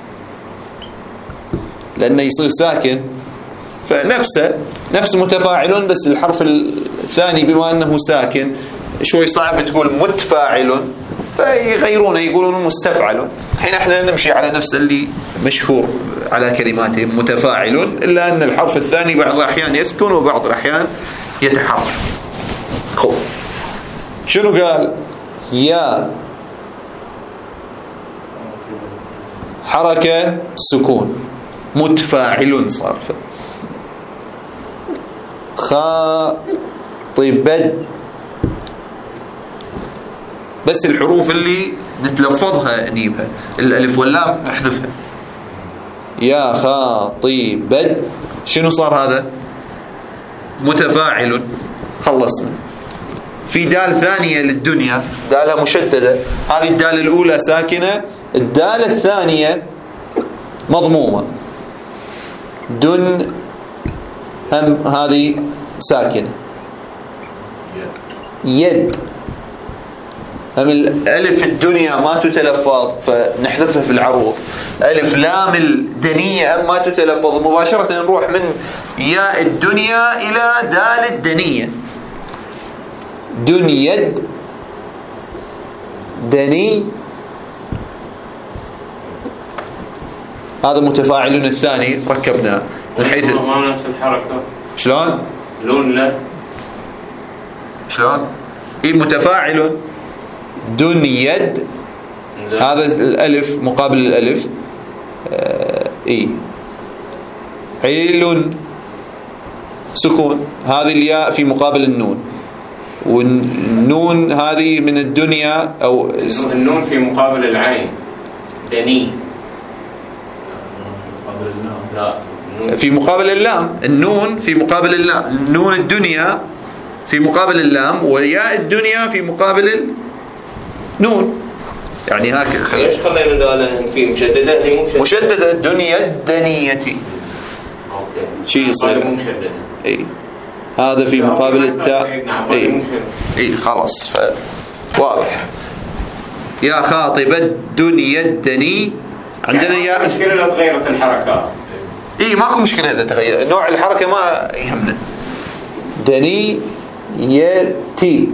Speaker 1: لأنه يصير ساكن، فنفسه نفس متفاعل، بس الحرف الثاني بما أنه ساكن شوي صعب تقول متفاعل، فيغيرونه يقولون مستفعل. الحين احنا نمشي على نفس اللي مشهور على كلماته متفاعل، إلا أن الحرف الثاني بعض الأحيان يسكن وبعض الأحيان يتحرك. خب شنو قال؟ يا حركة سكون، متفاعل صار. خاطبت، بس الحروف اللي نتلفظها نجيبها، الألف واللام نحذفها. يا خاطبت شنو صار هذا؟ متفاعل، خلصنا. في دال ثانية للدنيا، دالها مشددة، هذه الدال الأولى ساكنة، الدال الثانية مضمومة، دن هم هذه ساكنة. يد هم الألف الدنيا ما تتلفظ فنحذفها في العروض، ألف لام الدنية هم ما تتلفظ، مباشرة نروح من ياء الدنيا إلى دال الدنية. دن يد دني، هذا متفاعل الثاني ركبناه من حيث
Speaker 2: ما نفس الحركة.
Speaker 1: شلون؟
Speaker 2: لون لا
Speaker 1: شلون؟ إيه متفاعل دن يد، هذا الألف مقابل الألف آه إيه عيل سكون، هذه الياء في مقابل النون، والنون هذه من الدنيا أو
Speaker 2: النون في مقابل العين دني، لا
Speaker 1: في مقابل اللام، النون في مقابل اللام، نون الدنيا في مقابل اللام، وياء الدنيا في مقابل النون، يعني هكذا.
Speaker 2: ليش خلينا دالة في مشددة؟ هي مشددة,
Speaker 1: مشددة دنيا الدنية،
Speaker 2: اوكي
Speaker 1: شيء يصير
Speaker 2: مشددة،
Speaker 1: اي هذا في مقابل التاء، اي اي خلاص واضح. يا خاطب الدنيا الدني، عندنا يا
Speaker 2: مشكلة لو تغيرت الحركات،
Speaker 1: اي ماكو مشكلة اذا تغير نوع الحركة ما يهمنا. دني يتي،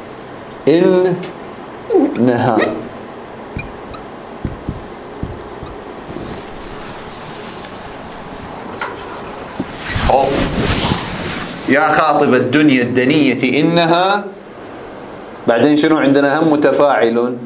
Speaker 1: إن نها يا خاطب الدنيا الدنية إنها، بعدين شنو عندنا هم متفاعل،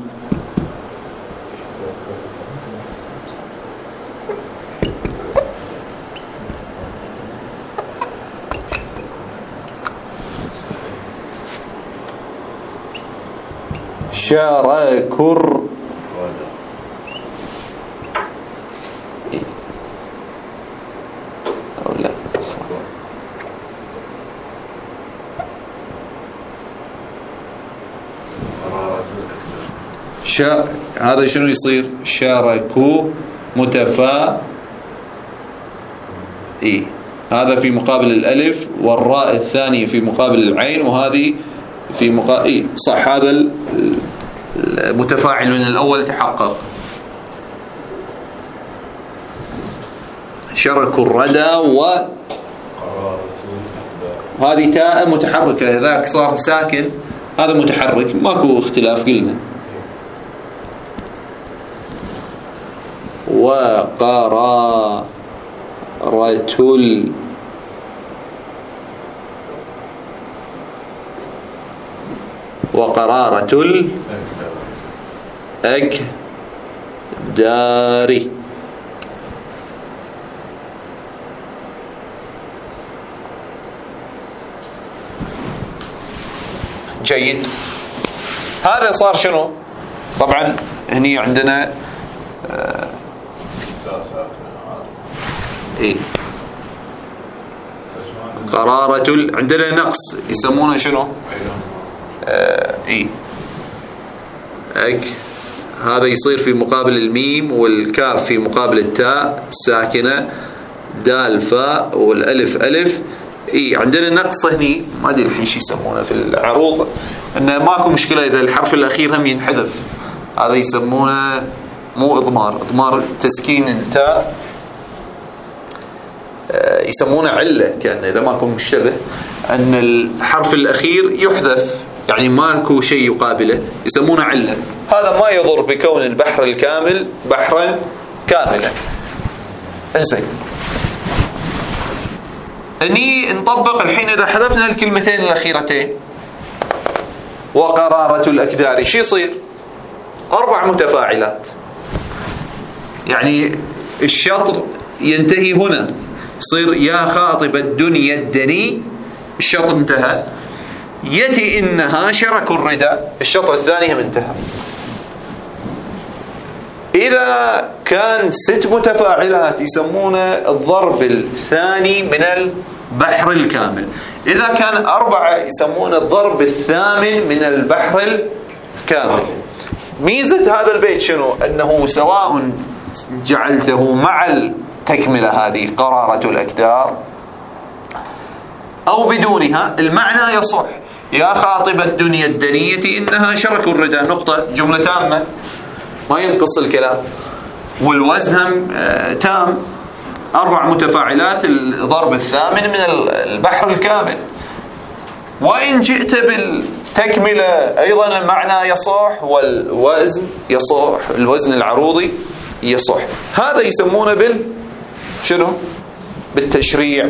Speaker 1: شاركر أو لا شا... هذا شنو يصير؟ شاركوا متفا إيه، هذا في مقابل الألف، والراء الثانية في مقابل العين، وهذه في مقابل إيه صح، هذا المتفاعل من الأول تحقق. شركوا الردى، وهذه تاء متحركة، ذاك صار ساكن هذا متحرك، ماكو اختلاف قلنا. وقرارة ال وقرارة الأكدار. جيد. هذا صار شنو؟ طبعا هني عندنا آه إيه قرارة ال... عندنا نقص يسمونه شنو؟ آه إيه أك، هذا يصير في مقابل الميم، والكاف في مقابل التاء ساكنة، دال فاء، والألف ألف. إيه عندنا نقص هني، ما أدري الحين شو يسمونه في العروض، إنه ماكو مشكلة إذا الحرف الأخير هم ينحذف، هذا يسمونه مو إضمار، إضمار تسكين التاء، آه يسمونه علة، كأن إذا ماكو مشتبه أن الحرف الأخير يحذف، يعني ماكو شيء يقابله، يسمونه علة. هذا ما يضر بكون البحر الكامل بحرا كاملا. إنزين، هني نطبق الحين إذا حذفنا الكلمتين الأخيرتين، وقرارة الأكدار، شو يصير؟ أربع متفاعلات، يعني الشطر ينتهي هنا، يصير يا خاطب الدنيا الدني، الشطر انتهى. يتي إنها شرك الردى، الشطر الثاني هم انتهى. إذا كان ست متفاعلات يسمونه الضرب الثاني من البحر الكامل. إذا كان أربعة يسمونه الضرب الثامن من البحر الكامل. ميزة هذا البيت شنو؟ أنه سواء جعلته مع التكملة هذه قرارة الأكدار أو بدونها، المعنى يصح. يا خاطب الدنيا الدنية إنها شرك الردى، نقطة، جملة تامة ما ينقص الكلام، والوزن تام، أربع متفاعلات، الضرب الثامن من البحر الكامل. وإن جئت بالتكملة أيضا المعنى يصح، والوزن يصح، الوزن العروضي يصح. هذا يسمونه بال شنو؟ بالتشريع.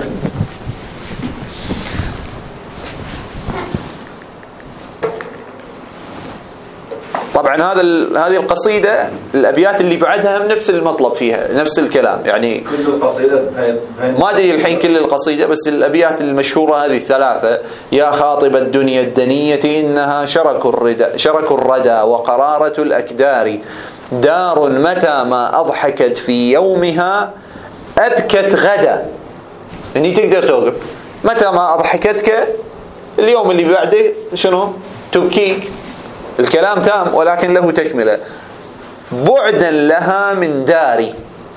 Speaker 1: طبعا هذا هذه القصيدة الأبيات اللي بعدها هم نفس المطلب فيها، نفس الكلام، يعني
Speaker 3: كل القصيدة
Speaker 1: ما أدري الحين كل القصيدة، بس الأبيات المشهورة هذه الثلاثة: يا خاطب الدنيا الدنية إنها شرك الردى شرك الردى وقرارة الأكدار، دار متى ما أضحكت في يومها أبكت غدا. يعني تقدر توقف متى ما أضحكتك، اليوم اللي بعده شنو؟ تبكيك. الكلام تام ولكن له تكملة. بعدا لها من داري،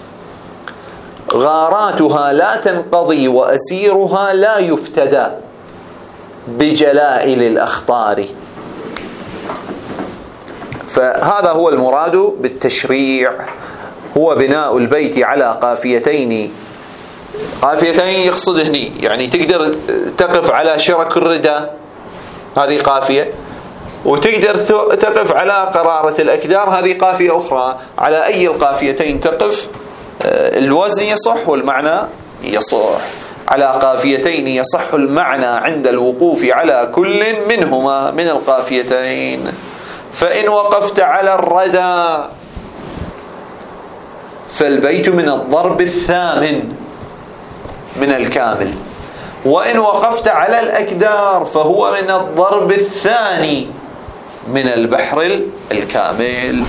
Speaker 1: غاراتها لا تنقضي وأسيرها لا يفتدى بجلائل الأخطار. فهذا هو المراد بالتشريع، هو بناء البيت على قافيتين. قافيتين يقصد هني يعني تقدر تقف على شرك الردى، هذه قافية، وتقدر تقف على قرارة الأكدار، هذه قافية أخرى. على أي القافيتين تقف الوزن يصح والمعنى يصح. على قافيتين يصح المعنى عند الوقوف على كل منهما من القافيتين. فإن وقفت على الردى فالبيت من الضرب الثامن من الكامل، وإن وقفت على الأكدار فهو من الضرب الثاني من البحر الكامل.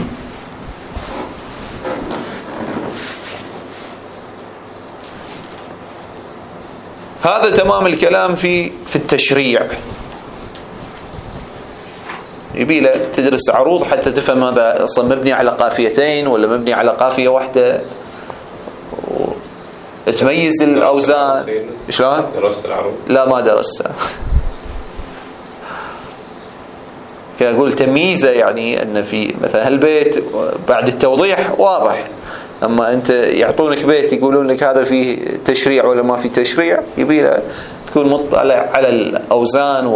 Speaker 1: هذا تمام الكلام في في التشريع. يبي له تدرس عروض حتى تفهم هذا اصلا مبني على قافيتين ولا مبني على قافيه واحده، تميز الاوزان. شلون؟
Speaker 2: درست العروض؟
Speaker 1: لا ما درستها. فأقول تمييزه يعني أن في مثلا هالبيت بعد التوضيح واضح، أما أنت يعطونك بيت يقولون لك هذا فيه تشريع ولا ما فيه تشريع، يبي تكون مطلع على الأوزان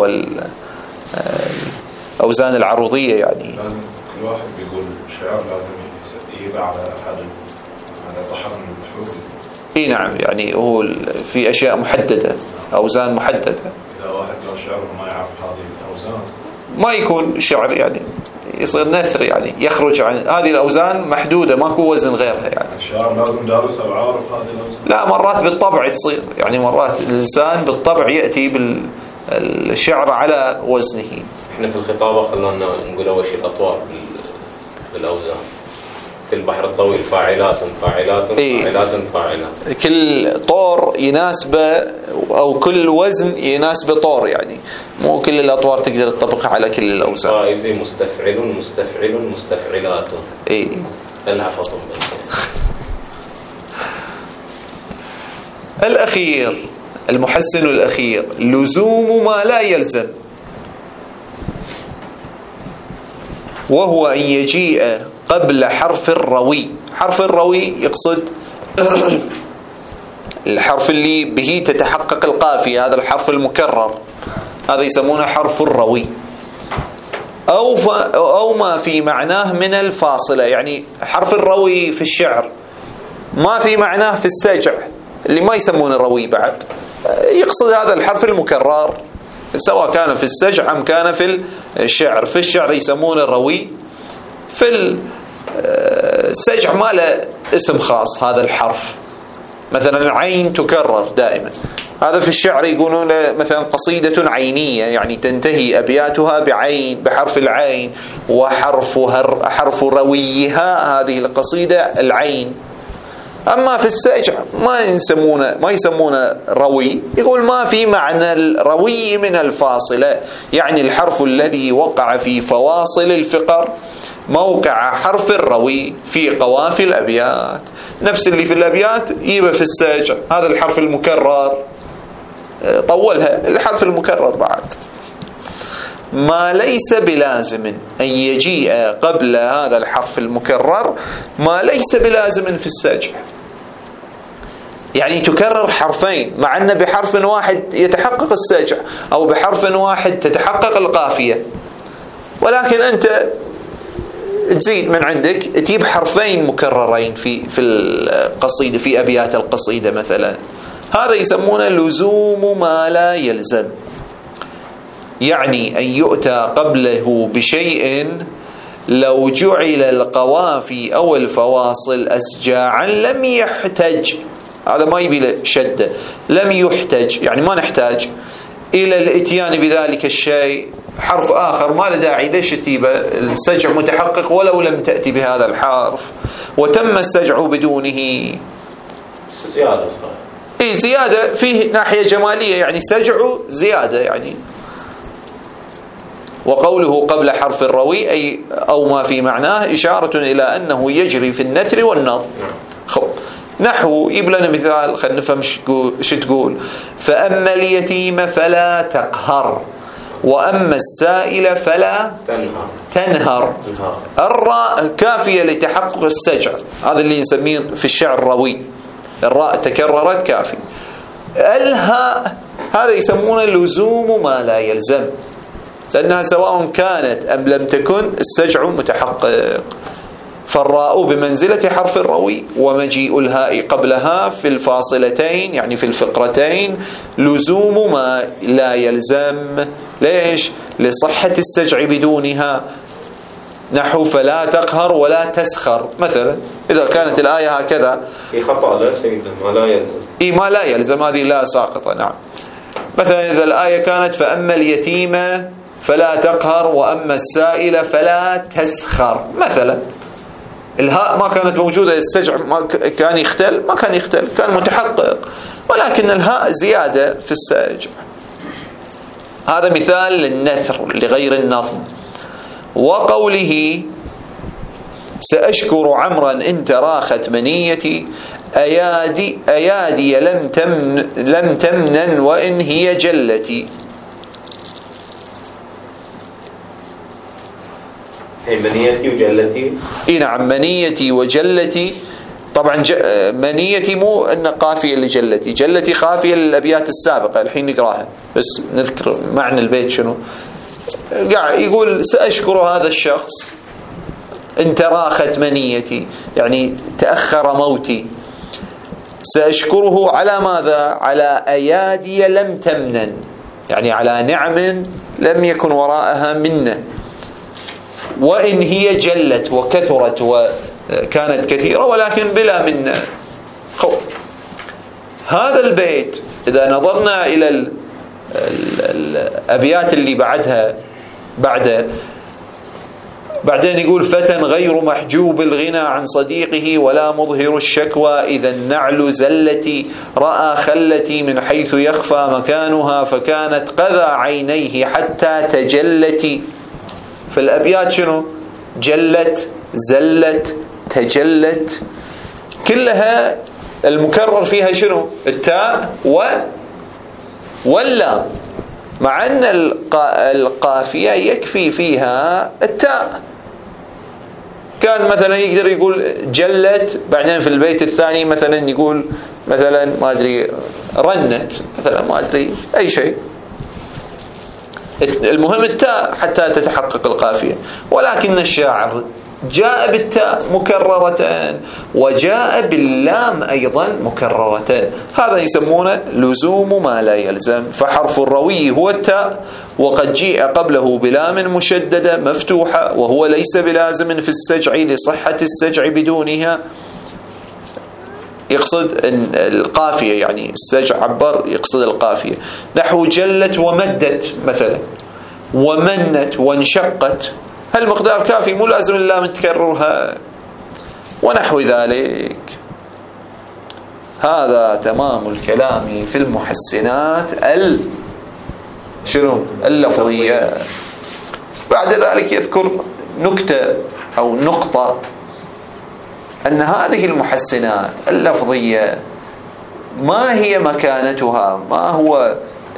Speaker 1: والأوزان العروضية. يعني
Speaker 3: لازم كل واحد بيقول شعر لازم يبقى على أحد على ضحر من الحروف.
Speaker 1: اي نعم، يعني هو في أشياء محددة، أوزان محددة.
Speaker 3: إذا واحد قال شعر وما يعرف هذه الأوزان
Speaker 1: ما يكون شعر، يعني يصير نثر، يعني يخرج عن هذه الأوزان محدودة، ماكو وزن غيرها. يعني
Speaker 3: الشعر لازم دارس أو عارف هذه الأوزان؟
Speaker 1: لا، مرات بالطبع تصير، يعني مرات الإنسان بالطبع يأتي بالشعر على وزنه.
Speaker 2: احنا في الخطابة خلونا نقول أول شيء الأطوار بالأوزان. في البحر الطويل فاعلات فاعلات فاعلات فاعلات،
Speaker 1: كل طور يناسبه أو كل وزن يناسبه طور، يعني مو كل الأطوار تقدر تطبقها على كل الأوزان.
Speaker 2: فائز مستفعل مستفعل مستفعلات.
Speaker 1: إيه
Speaker 2: العفط.
Speaker 1: الأخير المحسن الأخير لزوم ما لا يلزم، وهو أن يجيء قبل حرف الروي. حرف الروي يقصد الحرف اللي به تتحقق القافية، هذا الحرف المكرر، هذا يسمونه حرف الروي. أو, أو ما في معناه من الفاصلة، يعني حرف الروي في الشعر ما في معناه في السجع اللي ما يسمونه روي بعد، يقصد هذا الحرف المكرر سواء كان في السجع أم كان في الشعر. في الشعر يسمونه الروي، في السجع ما له اسم خاص هذا الحرف. مثلا العين تكرر دائما، هذا في الشعر يقولون مثلا قصيدة عينية، يعني تنتهي أبياتها بعين، بحرف العين، وحرفها حرف رويها هذه القصيدة العين. أما في السجع ما يسمونه ما يسمونه روي، يقول ما في معنى الروي من الفاصلة، يعني الحرف الذي وقع في فواصل الفقر موقع حرف الروي في قوافي الأبيات، نفس اللي في الأبيات يبقى في السجع. هذا الحرف المكرر طولها، الحرف المكرر بعد. ما ليس بلازم أن يجيء قبل هذا الحرف المكرر ما ليس بلازم في السجع، يعني تكرر حرفين مع أن بحرف واحد يتحقق السجع أو بحرف واحد تتحقق القافية، ولكن أنت تزيد من عندك تجيب حرفين مكررين في في القصيدة، في أبيات القصيدة مثلا. هذا يسمونه لزوم ما لا يلزم، يعني أن يؤتى قبله بشيء لو جعل القوافي أو الفواصل أسجاعا لم يحتج. هذا ما يبي له شدة، لم يحتج يعني ما نحتاج إلى الاتيان بذلك الشيء حرف آخر، ما له داعي ليش تجيبه، السجع متحقق ولو لم تأتي بهذا الحرف، وتم السجع بدونه.
Speaker 2: زيادة صحيح.
Speaker 1: إيه زيادة فيه ناحية جمالية، يعني سجع زيادة يعني. وقوله قبل حرف الروي أي أو ما في معناه إشارة إلى أنه يجري في النثر والنظم. خب نحو يجيب لنا مثال خلينا نفهم شو تقول. فأما اليتيم فلا تقهر، وأما السائل فلا
Speaker 2: تنهر.
Speaker 1: تنهر. الراء كافية لتحقق السجع، هذا اللي نسميه في الشعر روي، الراء تكررت كافي. الهاء هذا يسمونه لزوم ما لا يلزم، لأنها سواء كانت أم لم تكن السجع متحقق. فالراء بمنزلة حرف الروي، ومجيء الهاء قبلها في الفاصلتين يعني في الفقرتين لزوم ما لا يلزم. ليش؟ لصحة السجع بدونها، نحو فلا تقهر ولا تسخر مثلا. إذا كانت الآية هكذا
Speaker 2: في خطأ لا سيدنا ما لا يلزم،
Speaker 1: إيه ما لا يلزم، هذه لا ساقطة. نعم. مثلا إذا الآية كانت فأما اليتيم فلا تقهر وأما السائل فلا تسخر مثلا، الهاء ما كانت موجودة، السجع ما كان يختل، ما كان يختل، كان متحقق، ولكن الهاء زيادة في السجع. هذا مثال للنثر لغير النظم. وقوله سأشكر عمرا إن تراخت منيتي أيادي أيادي لم تمن لم تمنن وإن هي جلتي.
Speaker 2: هي منيتي وجلتي.
Speaker 1: إيه نعم، منيتي وجلتي. طبعا منيتي مو أن قافية لجلتي، جلتي قافية للأبيات السابقة الحين نقراها، بس نذكر معنى البيت شنو. قاعد يقول سأشكر هذا الشخص إن تراخت منيتي يعني تأخر موتي، سأشكره على ماذا؟ على أيادي لم تمنن، يعني على نعم لم يكن وراءها منة، وإن هي جلت وكثرت وكانت كثيرة ولكن بلا منة. هذا البيت إذا نظرنا إلى الأبيات اللي بعدها بعده بعدين يقول فتى غير محجوب الغنى عن صديقه ولا مظهر الشكوى إذا النعل زلتي رأى خلتي من حيث يخفى مكانها فكانت قذى عينيه حتى تجلتي. فالأبيات شنو؟ جلت، زلت، تجلت، كلها المكرر فيها شنو؟ التاء و واللام، مع أن القافية يكفي فيها التاء. كان مثلا يقدر يقول جلت، بعدين في البيت الثاني مثلا يقول مثلا ما أدري رنت مثلا، ما أدري أي شيء، المهم التاء حتى تتحقق القافية. ولكن الشاعر جاء بالتاء مكررة وجاء باللام أيضا مكررة، هذا يسمونه لزوم ما لا يلزم. فحرف الروي هو التاء، وقد جيء قبله بلام مشددة مفتوحة، وهو ليس بلازم في السجع لصحة السجع بدونها. يقصد القافية، يعني السجع عبر يقصد القافية، نحو جلت ومدت مثلا، ومنت وانشقت، هالمقدار كافي، مو لازم اللام تكررها ونحو ذلك. هذا تمام الكلام في المحسنات ال شنو اللفظية. بعد ذلك يذكر نكتة أو نقطة أن هذه المحسنات اللفظية ما هي مكانتها، ما هو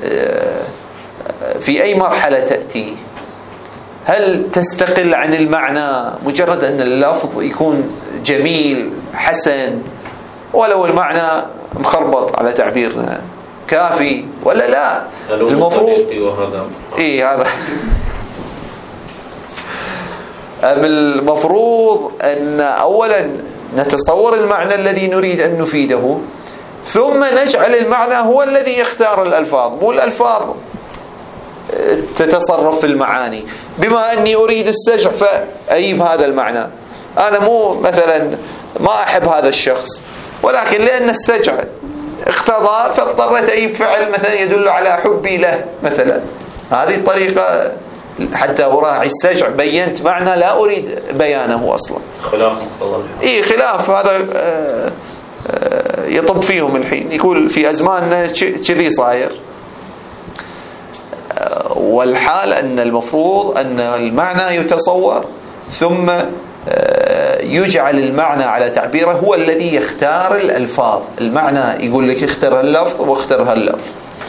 Speaker 1: في أي مرحلة تأتي، هل تستقل عن المعنى مجرد أن اللفظ يكون جميل حسن ولو المعنى مخربط على تعبيرنا كافي ولا لا؟ المفروض إيه هذا المفروض أن أولا نتصور المعنى الذي نريد أن نفيده، ثم نجعل المعنى هو الذي يختار الألفاظ، مو الألفاظ تتصرف في المعاني. بما أني أريد السجع فأجيب هذا المعنى، أنا مو مثلا ما أحب هذا الشخص، ولكن لأن السجع اقتضى فاضطريت أجيب فعل مثلا يدل على حبي له مثلا. هذه الطريقة حتى أراعي السجع، بينت معنى لا أريد بيانه أصلا،
Speaker 2: خلاف
Speaker 1: إيه خلاف هذا يطب فيهم الحين، يقول في أزماننا كذي صاير. والحال أن المفروض أن المعنى يتصور ثم يجعل المعنى على تعبيره هو الذي يختار الألفاظ. المعنى يقول لك اختر اللفظ واختر هاللفظ،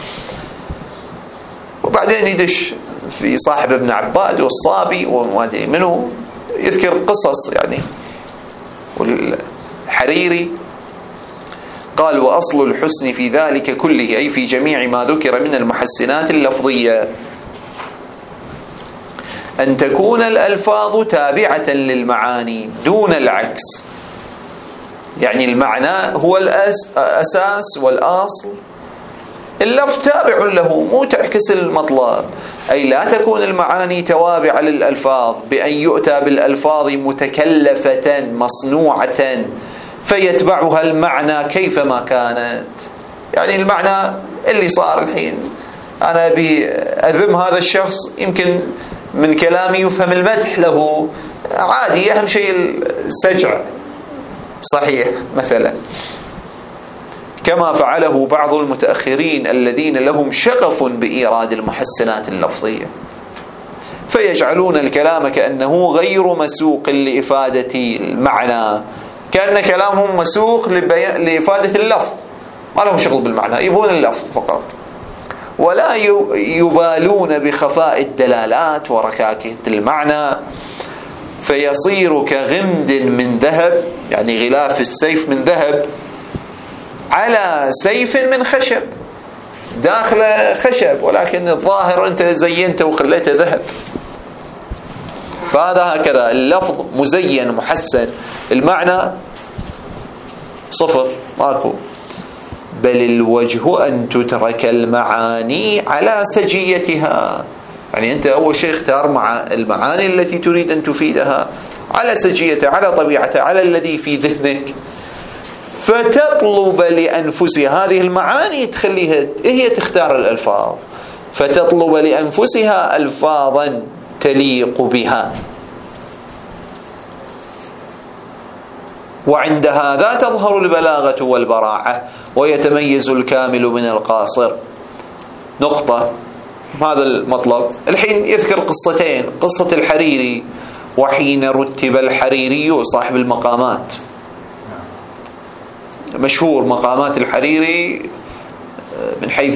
Speaker 1: وبعدين يدش في صاحب ابن عباد والصابي وما أدري منه يذكر قصص يعني. والحريري قال وأصل الحسن في ذلك كله، أي في جميع ما ذكر من المحسنات اللفظية، أن تكون الألفاظ تابعة للمعاني دون العكس. يعني المعنى هو الأساس والأصل، اللفظ تابع له مو تعكس المطلب. أي لا تكون المعاني توابع للألفاظ بأن يؤتى بالألفاظ متكلفة مصنوعة فيتبعها المعنى كيفما كانت. يعني المعنى اللي صار الحين أنا بأذم هذا الشخص، يمكن من كلامي يفهم المدح له عادي، أهم شيء السجع صحيح مثلا، كما فعله بعض المتأخرين الذين لهم شغف بإيراد المحسنات اللفظية، فيجعلون الكلام كأنه غير مسوق لإفادة المعنى، كأن كلامهم مسوق لإفادة اللفظ، ما لهم شغل بالمعنى، يبون اللفظ فقط، ولا يبالون بخفاء الدلالات وركاكة المعنى، فيصير كغمد من ذهب، يعني غلاف السيف من ذهب على سيف من خشب، داخله خشب ولكن الظاهر أنت زينته وخليته ذهب. فهذا هكذا، اللفظ مزين محسن، المعنى صفر ماكو. بل الوجه أن تترك المعاني على سجيتها، يعني أنت أول شيء اختار مع المعاني التي تريد أن تفيدها على سجيتها، على طبيعتها، على الذي في ذهنك، فتطلب لأنفسها هذه المعاني، تخليها هي تختار الألفاظ، فتطلب لأنفسها ألفاظا تليق بها، وعند هذا تظهر البلاغة والبراعة ويتميز الكامل من القاصر. نقطة، هذا المطلب. الحين يذكر قصتين، قصة الحريري، وحين رتب الحريري صاحب المقامات، مشهور مقامات الحريري من حيث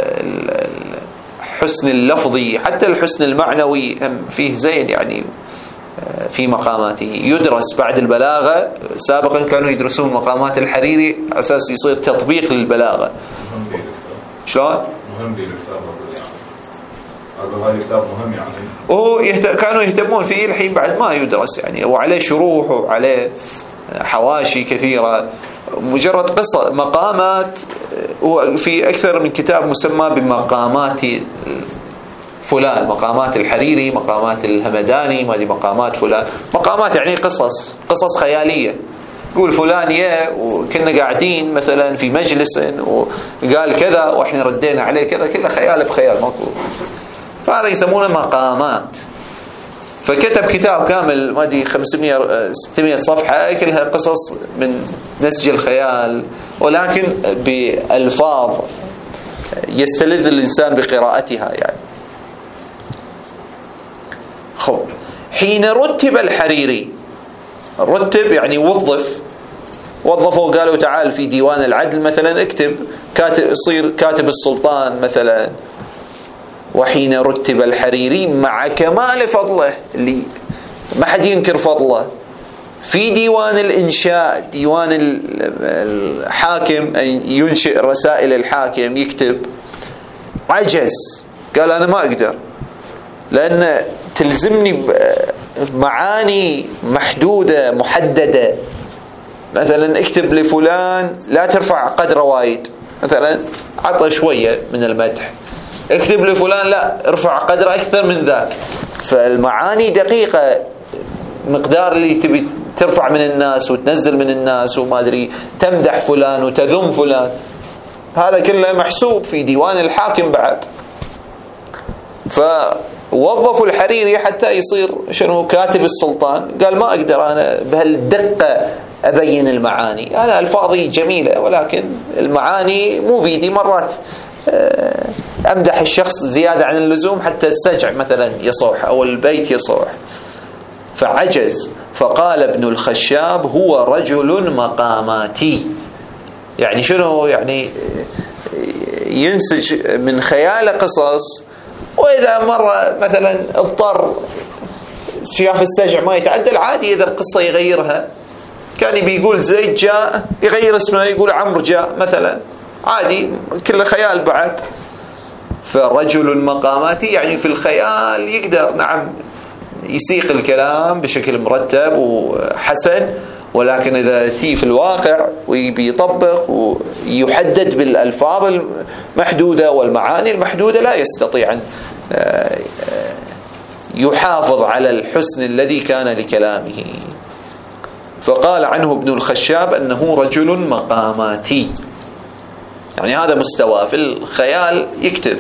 Speaker 1: الحسن اللفظي، حتى الحسن المعنوي هم فيه زين، يعني في مقاماته يدرس بعد البلاغة. سابقا كانوا يدرسون مقامات الحريري على أساس يصير تطبيق للبلاغة. شلون؟
Speaker 3: مهم دي الكتاب يعني، هذا الكتاب مهم يعني،
Speaker 1: وهو يهت... كانوا يهتمون فيه. الحين بعد ما يدرس يعني، وعليه شروح وعليه حواشي كثيرة، مجرد قصة مقامات. وفي أكثر من كتاب مسمى بمقامات فلان، مقامات الحريري، مقامات الهمداني، ما دي مقامات فلان، مقامات يعني قصص قصص خيالية. يقول فلان يا وكنا قاعدين مثلا في مجلس وقال كذا واحنا ردينا عليه كذا، كله خيال بخيال ماكو. فهذا يسمونه مقامات. فكتب كتاب كامل ما دي خمسمية ستمية صفحة كلها قصص من نسج الخيال، ولكن بألفاظ يستلذ الإنسان بقراءتها يعني. خب، حين رتب الحريري، رتب يعني وظف، وظفوا قالوا تعال في ديوان العدل مثلا اكتب، كاتب يصير كاتب السلطان مثلا. وحين رتب الحريري مع كمال فضله اللي ما حد ينكر فضله في ديوان الإنشاء، ديوان الحاكم، أن ينشئ رسائل الحاكم يكتب، عجز، قال أنا ما أقدر لأن تلزمني معاني محدودة محددة. مثلا اكتب لفلان لا ترفع قدره وايد، مثلا عطى شوية من المدح. اكتب لفلان لا ارفع قدره أكثر من ذاك. فالمعاني دقيقة، مقدار اللي تبي ترفع من الناس وتنزل من الناس وما أدري، تمدح فلان وتذم فلان، هذا كله محسوب في ديوان الحاكم بعد. فوظفوا الحريري حتى يصير شنو كاتب السلطان. قال ما أقدر أنا بهالدقة أبين المعاني، أنا ألفاظي جميلة ولكن المعاني مو بيدي. مرات أمدح الشخص زيادة عن اللزوم حتى السجع مثلا يصوح أو البيت يصوح، فعجز. فقال ابن الخشاب هو رجل مقاماتي، يعني شنو يعني ينسج من خيال قصص، وإذا مرة مثلا اضطر شاف السجع ما يتعدل عادي، إذا القصة يغيرها. كان بيقول زيد جاء يغير اسمه يقول عمرو جاء مثلا، عادي، كله خيال بعد. فرجل مقاماتي يعني في الخيال يقدر نعم يسيق الكلام بشكل مرتب وحسن، ولكن إذا تي في الواقع ويبي يطبق ويحدد بالألفاظ المحدودة والمعاني المحدودة لا يستطيع أن يحافظ على الحسن الذي كان لكلامه. فقال عنه ابن الخشاب أنه رجل مقاماتي، يعني هذا مستوى في الخيال يكتب.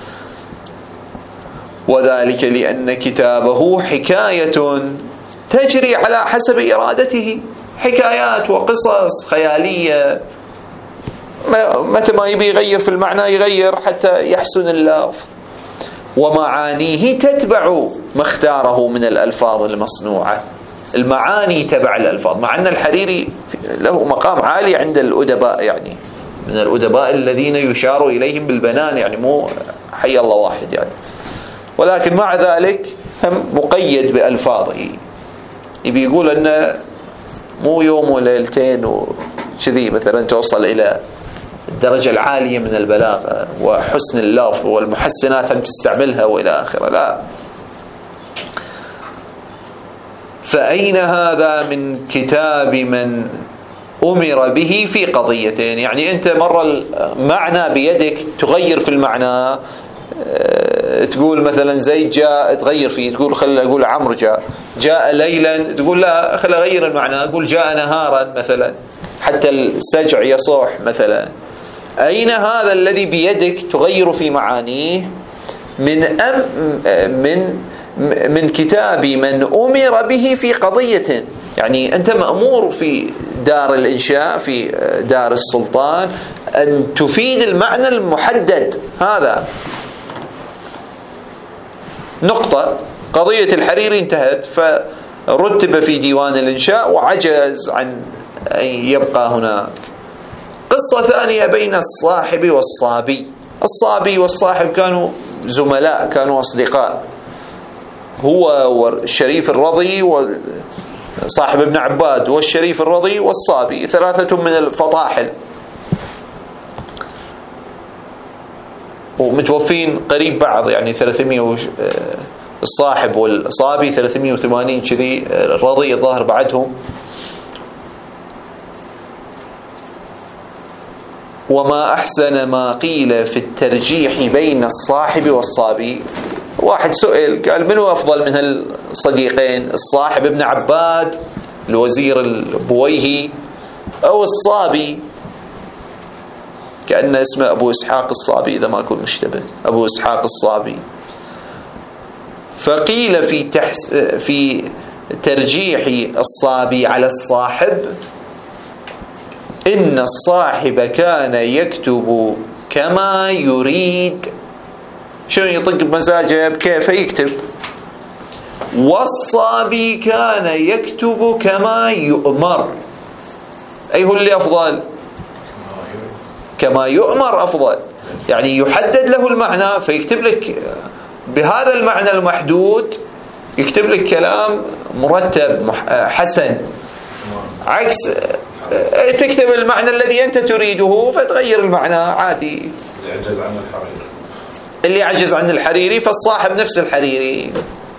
Speaker 1: وذلك لأن كتابه حكاية تجري على حسب إرادته، حكايات وقصص خيالية، متى ما يبي يغير في المعنى يغير حتى يحسن اللفظ، ومعانيه تتبع ما اختاره من الألفاظ المصنوعة. المعاني تبع الألفاظ، مع أن الحريري له مقام عالي عند الأدباء، يعني من الأدباء الذين يشار إليهم بالبنان، يعني مو حي الله واحد يعني، ولكن مع ذلك هم مقيد بألفاظه. يبي يقول أنه مو يوم وليلتين وكذي مثلا توصل إلى الدرجة العالية من البلاغة وحسن اللفظ والمحسنات هم تستعملها وإلى آخره، لا. فأين هذا من كتاب من أمر به في قضيتين؟ يعني أنت مرة المعنى بيدك تغير في المعنى، تقول مثلا زيد جاء تغير فيه، تقول خلي أقول عمرو جاء، جاء ليلا تقول لا خلي أغير المعنى أقول جاء نهارا مثلا، حتى السجع يصوح مثلا. أين هذا الذي بيدك تغير في معانيه من أم من من كتاب من أمر به في قضية؟ يعني أنت مأمور في دار الإنشاء في دار السلطان أن تفيد المعنى المحدد هذا. نقطة. قضية الحريري انتهت، فرتب في ديوان الإنشاء وعجز عن أن يبقى هناك. قصة ثانية بين الصاحب والصابي. الصابي والصاحب كانوا زملاء، كانوا أصدقاء، هو والشريف الرضي وصاحب ابن عباد والشريف الرضي والصابي، ثلاثة من الفطاحل، ومتوفين قريب بعض، يعني ثلاثمائة الصاحب والصابي ثلاثمائة وثمانين كذي، الرضي الظاهر بعدهم. وما أحسن ما قيل في الترجيح بين الصاحب والصابي. واحد سئل قال من هو أفضل من هالصديقين، الصاحب ابن عباد الوزير البويهي أو الصابي؟ كأن اسمه أبو إسحاق الصابي إذا ما أكون مشتبه، أبو إسحاق الصابي. فقيل في تحس في ترجيح الصابي على الصاحب إن الصاحب كان يكتب كما يريد، شو يطق بمزاجه بكيف يكتب، والصابي كان يكتب كما يؤمر. أي هو اللي أفضل؟ كما يؤمر أفضل، يعني يحدد له المعنى فيكتب لك بهذا المعنى المحدود، يكتب لك كلام مرتب حسن، عكس تكتب المعنى الذي أنت تريده فتغير المعنى عادي.
Speaker 3: اللي عجز عن الحريري
Speaker 1: اللي عجز عن الحريري فالصاحب نفس الحريري.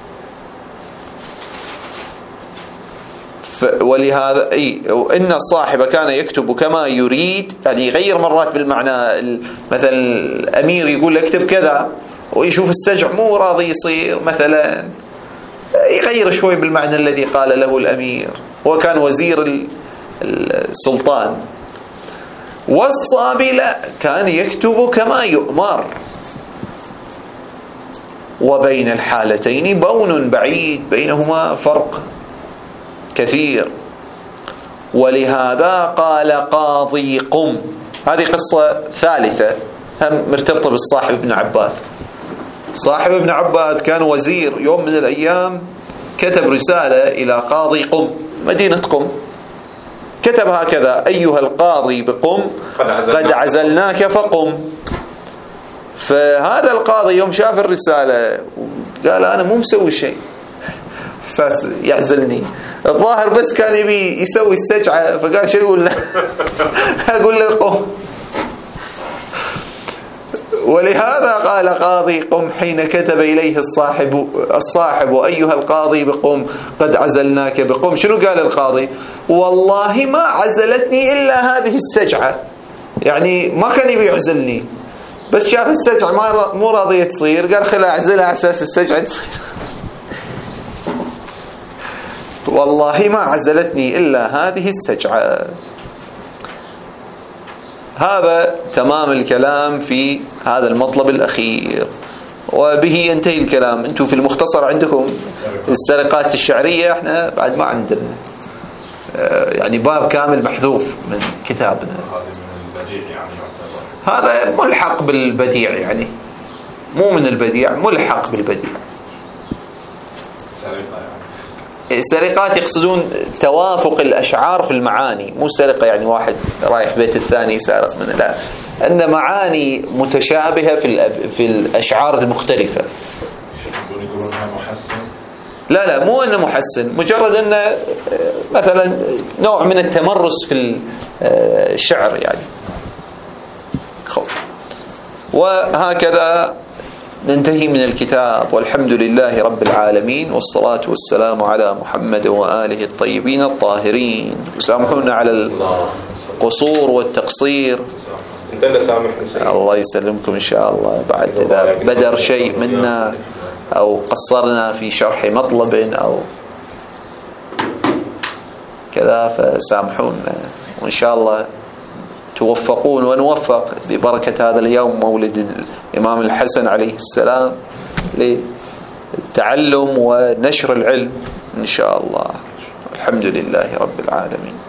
Speaker 1: ولهذا أي إن الصاحب كان يكتب كما يريد، يعني يغير مرات بالمعنى. مثلا الأمير يقول اكتب كذا ويشوف السجع مو راضي يصير، مثلا يغير شوي بالمعنى الذي قال له الأمير، وكان وزير السلطان. والصابي لا، كان يكتب كما يؤمر. وبين الحالتين بون بعيد، بينهما فرق كثير. ولهذا قال قاضي قم. هذه قصة ثالثة هم مرتبطة بالصاحب ابن عباد. صاحب ابن عباد كان وزير، يوم من الأيام كتب رسالة إلى قاضي قم، مدينة قم، كتب هكذا: أيها القاضي بقم قد عزلناك فقم. فهذا القاضي يوم شاف الرسالة قال أنا مو مسوي شيء أساس يعزلني، الظاهر بس كان يبي يسوي السجعة، فقال شو يقول له أقول له قم. ولهذا قال قاضي قم حين كتب إليه الصاحب الصاحب أيها القاضي بقم قد عزلناك بقم. شنو قال القاضي؟ والله ما عزلتني إلا هذه السجعة، يعني ما كان يبي يعزلني، بس شاف السجعة ما مو راضية تصير قال خلي أعزلها على أساس السجعة تصير. والله ما عزلتني إلا هذه السجعة. هذا تمام الكلام في هذا المطلب الأخير، وبه ينتهي الكلام. أنتم في المختصر عندكم السرقات الشعرية، احنا بعد ما عندنا يعني باب كامل محذوف من كتابنا. هذا ملحق بالبديع، يعني مو من البديع، ملحق بالبديع. السرقات يقصدون توافق الأشعار في المعاني، مو سرقة يعني واحد رايح بيت الثاني سارق منه، لا، أن معاني متشابهة في في الأشعار المختلفة. لا لا مو أنه محسن، مجرد أنه مثلا نوع من التمرس في الشعر يعني. خب. وهكذا ننتهي من الكتاب، والحمد لله رب العالمين، والصلاة والسلام على محمد وآله الطيبين الطاهرين. وسامحونا على القصور والتقصير.
Speaker 2: انت اللي سامحنا.
Speaker 1: الله يسلمكم إن شاء الله. بعد إذا بدر شيء منا أو قصرنا في شرح مطلب أو كذا فسامحونا، وإن شاء الله توفقون ونوفق ببركة هذا اليوم، مولد الإمام الحسن عليه السلام، للتعلم ونشر العلم إن شاء الله. الحمد لله رب العالمين.